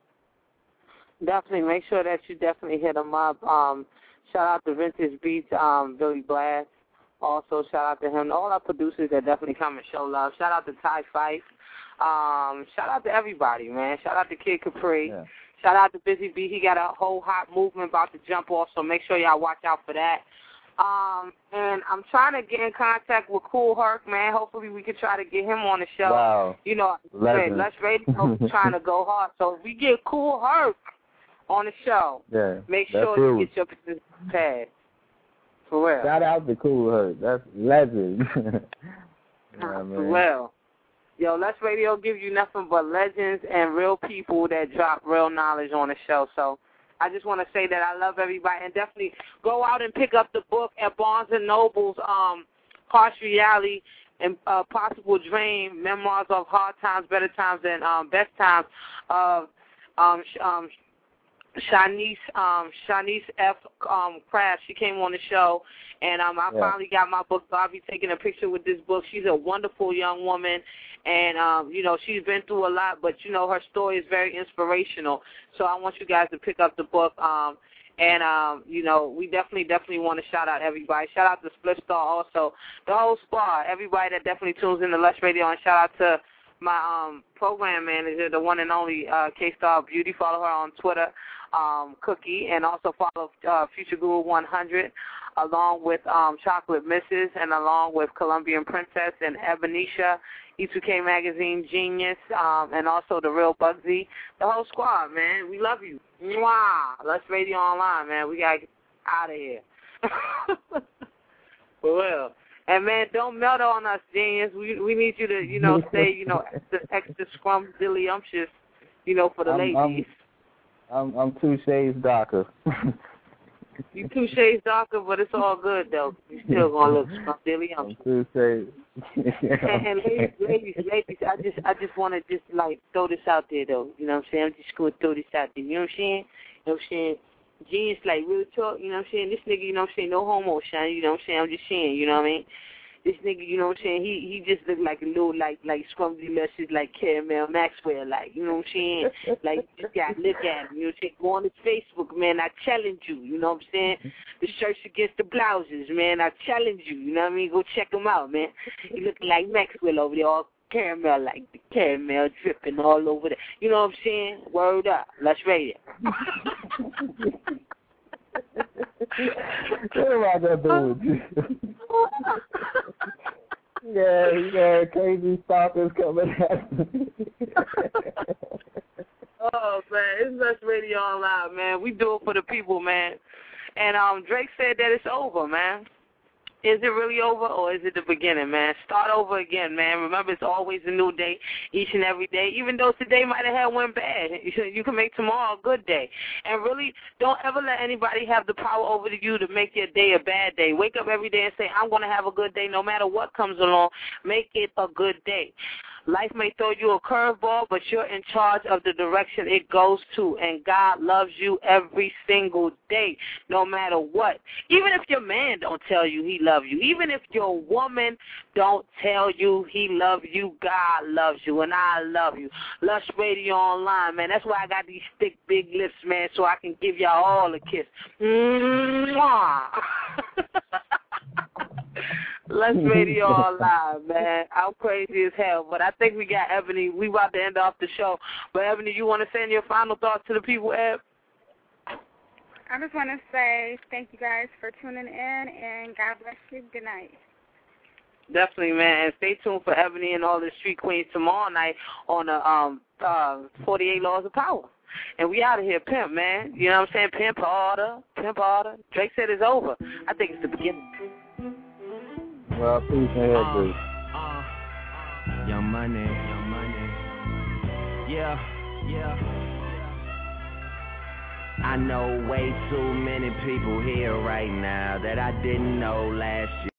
Definitely. Make sure that you definitely hit them up. Um, shout out to Vintage Beats, um, Billy Blast. Also, shout out to him. All our producers that definitely come and show love. Shout out to Ty Fife. Um, shout out to everybody, man. Shout out to Kid Capri. Yeah. Shout out to Busy B. He got a whole hot movement about to jump off, so make sure y'all watch out for that. Um, and I'm trying to get in contact with Cool Herc, man. Hopefully we can try to get him on the show. Wow. You know, Legend. Let's Radio trying to go hard. So if we get Cool Herc on the show, yeah, make sure cool. you get your business pad. For real. Shout out to Cool Herc. That's legend. Yeah, for real. Yo, Let's Radio give you nothing but legends and real people that drop real knowledge on the show. So I just want to say that I love everybody, and definitely go out and pick up the book at Barnes and Noble's, um, Harsh Reality and uh, Possible Dream, Memoirs of Hard Times, Better Times, and um, Best Times of um, um, Shanice um, Shanice F. Um, Kraft. She came on the show, and um, I yeah. finally got my book, so I'll be taking a picture with this book. She's a wonderful young woman, and, um, you know, she's been through a lot, but, you know, her story is very inspirational. So I want you guys to pick up the book, um, and, um, you know, we definitely, definitely want to shout out everybody. Shout out to Split Star also, the whole squad, everybody that definitely tunes in to Lush Radio, and shout out to my um, program manager, the one and only uh, K-Star Beauty. Follow her on Twitter, um, Cookie, and also follow uh, Future Guru one hundred, along with um, Chocolate Missus, and along with Colombian Princess and Ebonisha, E two K Magazine, Genius, um, and also The Real Bugsy. The whole squad, man. We love you. Mwah. Let's Radio Online, man. We got to get out of here. For real. And, man, don't melt on us, Genius. We we need you to, you know, stay, you know, extra, extra scrumptious, you know, for the I'm, ladies. I'm, I'm, I'm two shades darker. You two shades darker, but it's all good, though. You still going to look scrumptious. Two shades. and, and ladies, ladies, ladies, I just I just want to just, like, throw this out there, though. You know what I'm saying? I'm just going to throw this out there. You know what I'm saying? You know what I'm saying? Genius, like, real talk, you know what I'm saying? This nigga, you know what I'm saying? No homo, Sean, you know what I'm saying? I'm just saying, you know what I mean? This nigga, you know what I'm saying? He he just look like a little, like, like scrumpy luscious, like Caramel Maxwell, like, you know what I'm saying? Like, you just got to look at him, you know what I'm saying? Go on his Facebook, man, I challenge you, you know what I'm saying? The shirts against the blouses, man, I challenge you, you know what I mean? Go check him out, man. He looking like Maxwell over there, all caramel, like the caramel dripping all over there. You know what I'm saying? Word up. Let's rate it. What am I going to do with you? Yeah, you got crazy stalkers coming at me. Oh, man, it's Let's Radio Online, man. We do it for the people, man. And um, Drake said that it's over, man. Is it really over, or is it the beginning, man? Start over again, man. Remember, it's always a new day, each and every day. Even though today might have had went bad, you can make tomorrow a good day. And really, don't ever let anybody have the power over to you to make your day a bad day. Wake up every day and say, I'm going to have a good day no matter what comes along. Make it a good day. Life may throw you a curveball, but you're in charge of the direction it goes to, and God loves you every single day, no matter what. Even if your man don't tell you he loves you, even if your woman don't tell you he loves you, God loves you, and I love you. Lush Radio Online, man. That's why I got these thick, big lips, man, so I can give y'all all a kiss. Mwah. Lush Radio Online, man. I'm crazy as hell, but I think we got Ebony. We about to end off the show. But, Ebony, you want to send your final thoughts to the people, Eb? I just want to say thank you guys for tuning in, and God bless you. Good night. Definitely, man. And stay tuned for Ebony and all the Street Queens tomorrow night on the um uh forty-eight Laws of Power. And we out of here, pimp, man. You know what I'm saying? Pimp harder, pimp harder. Drake said it's over. I think it's the beginning. Well, peace and head, dude. Young Money, Young Money. Yeah, yeah. I know way too many people here right now that I didn't know last year.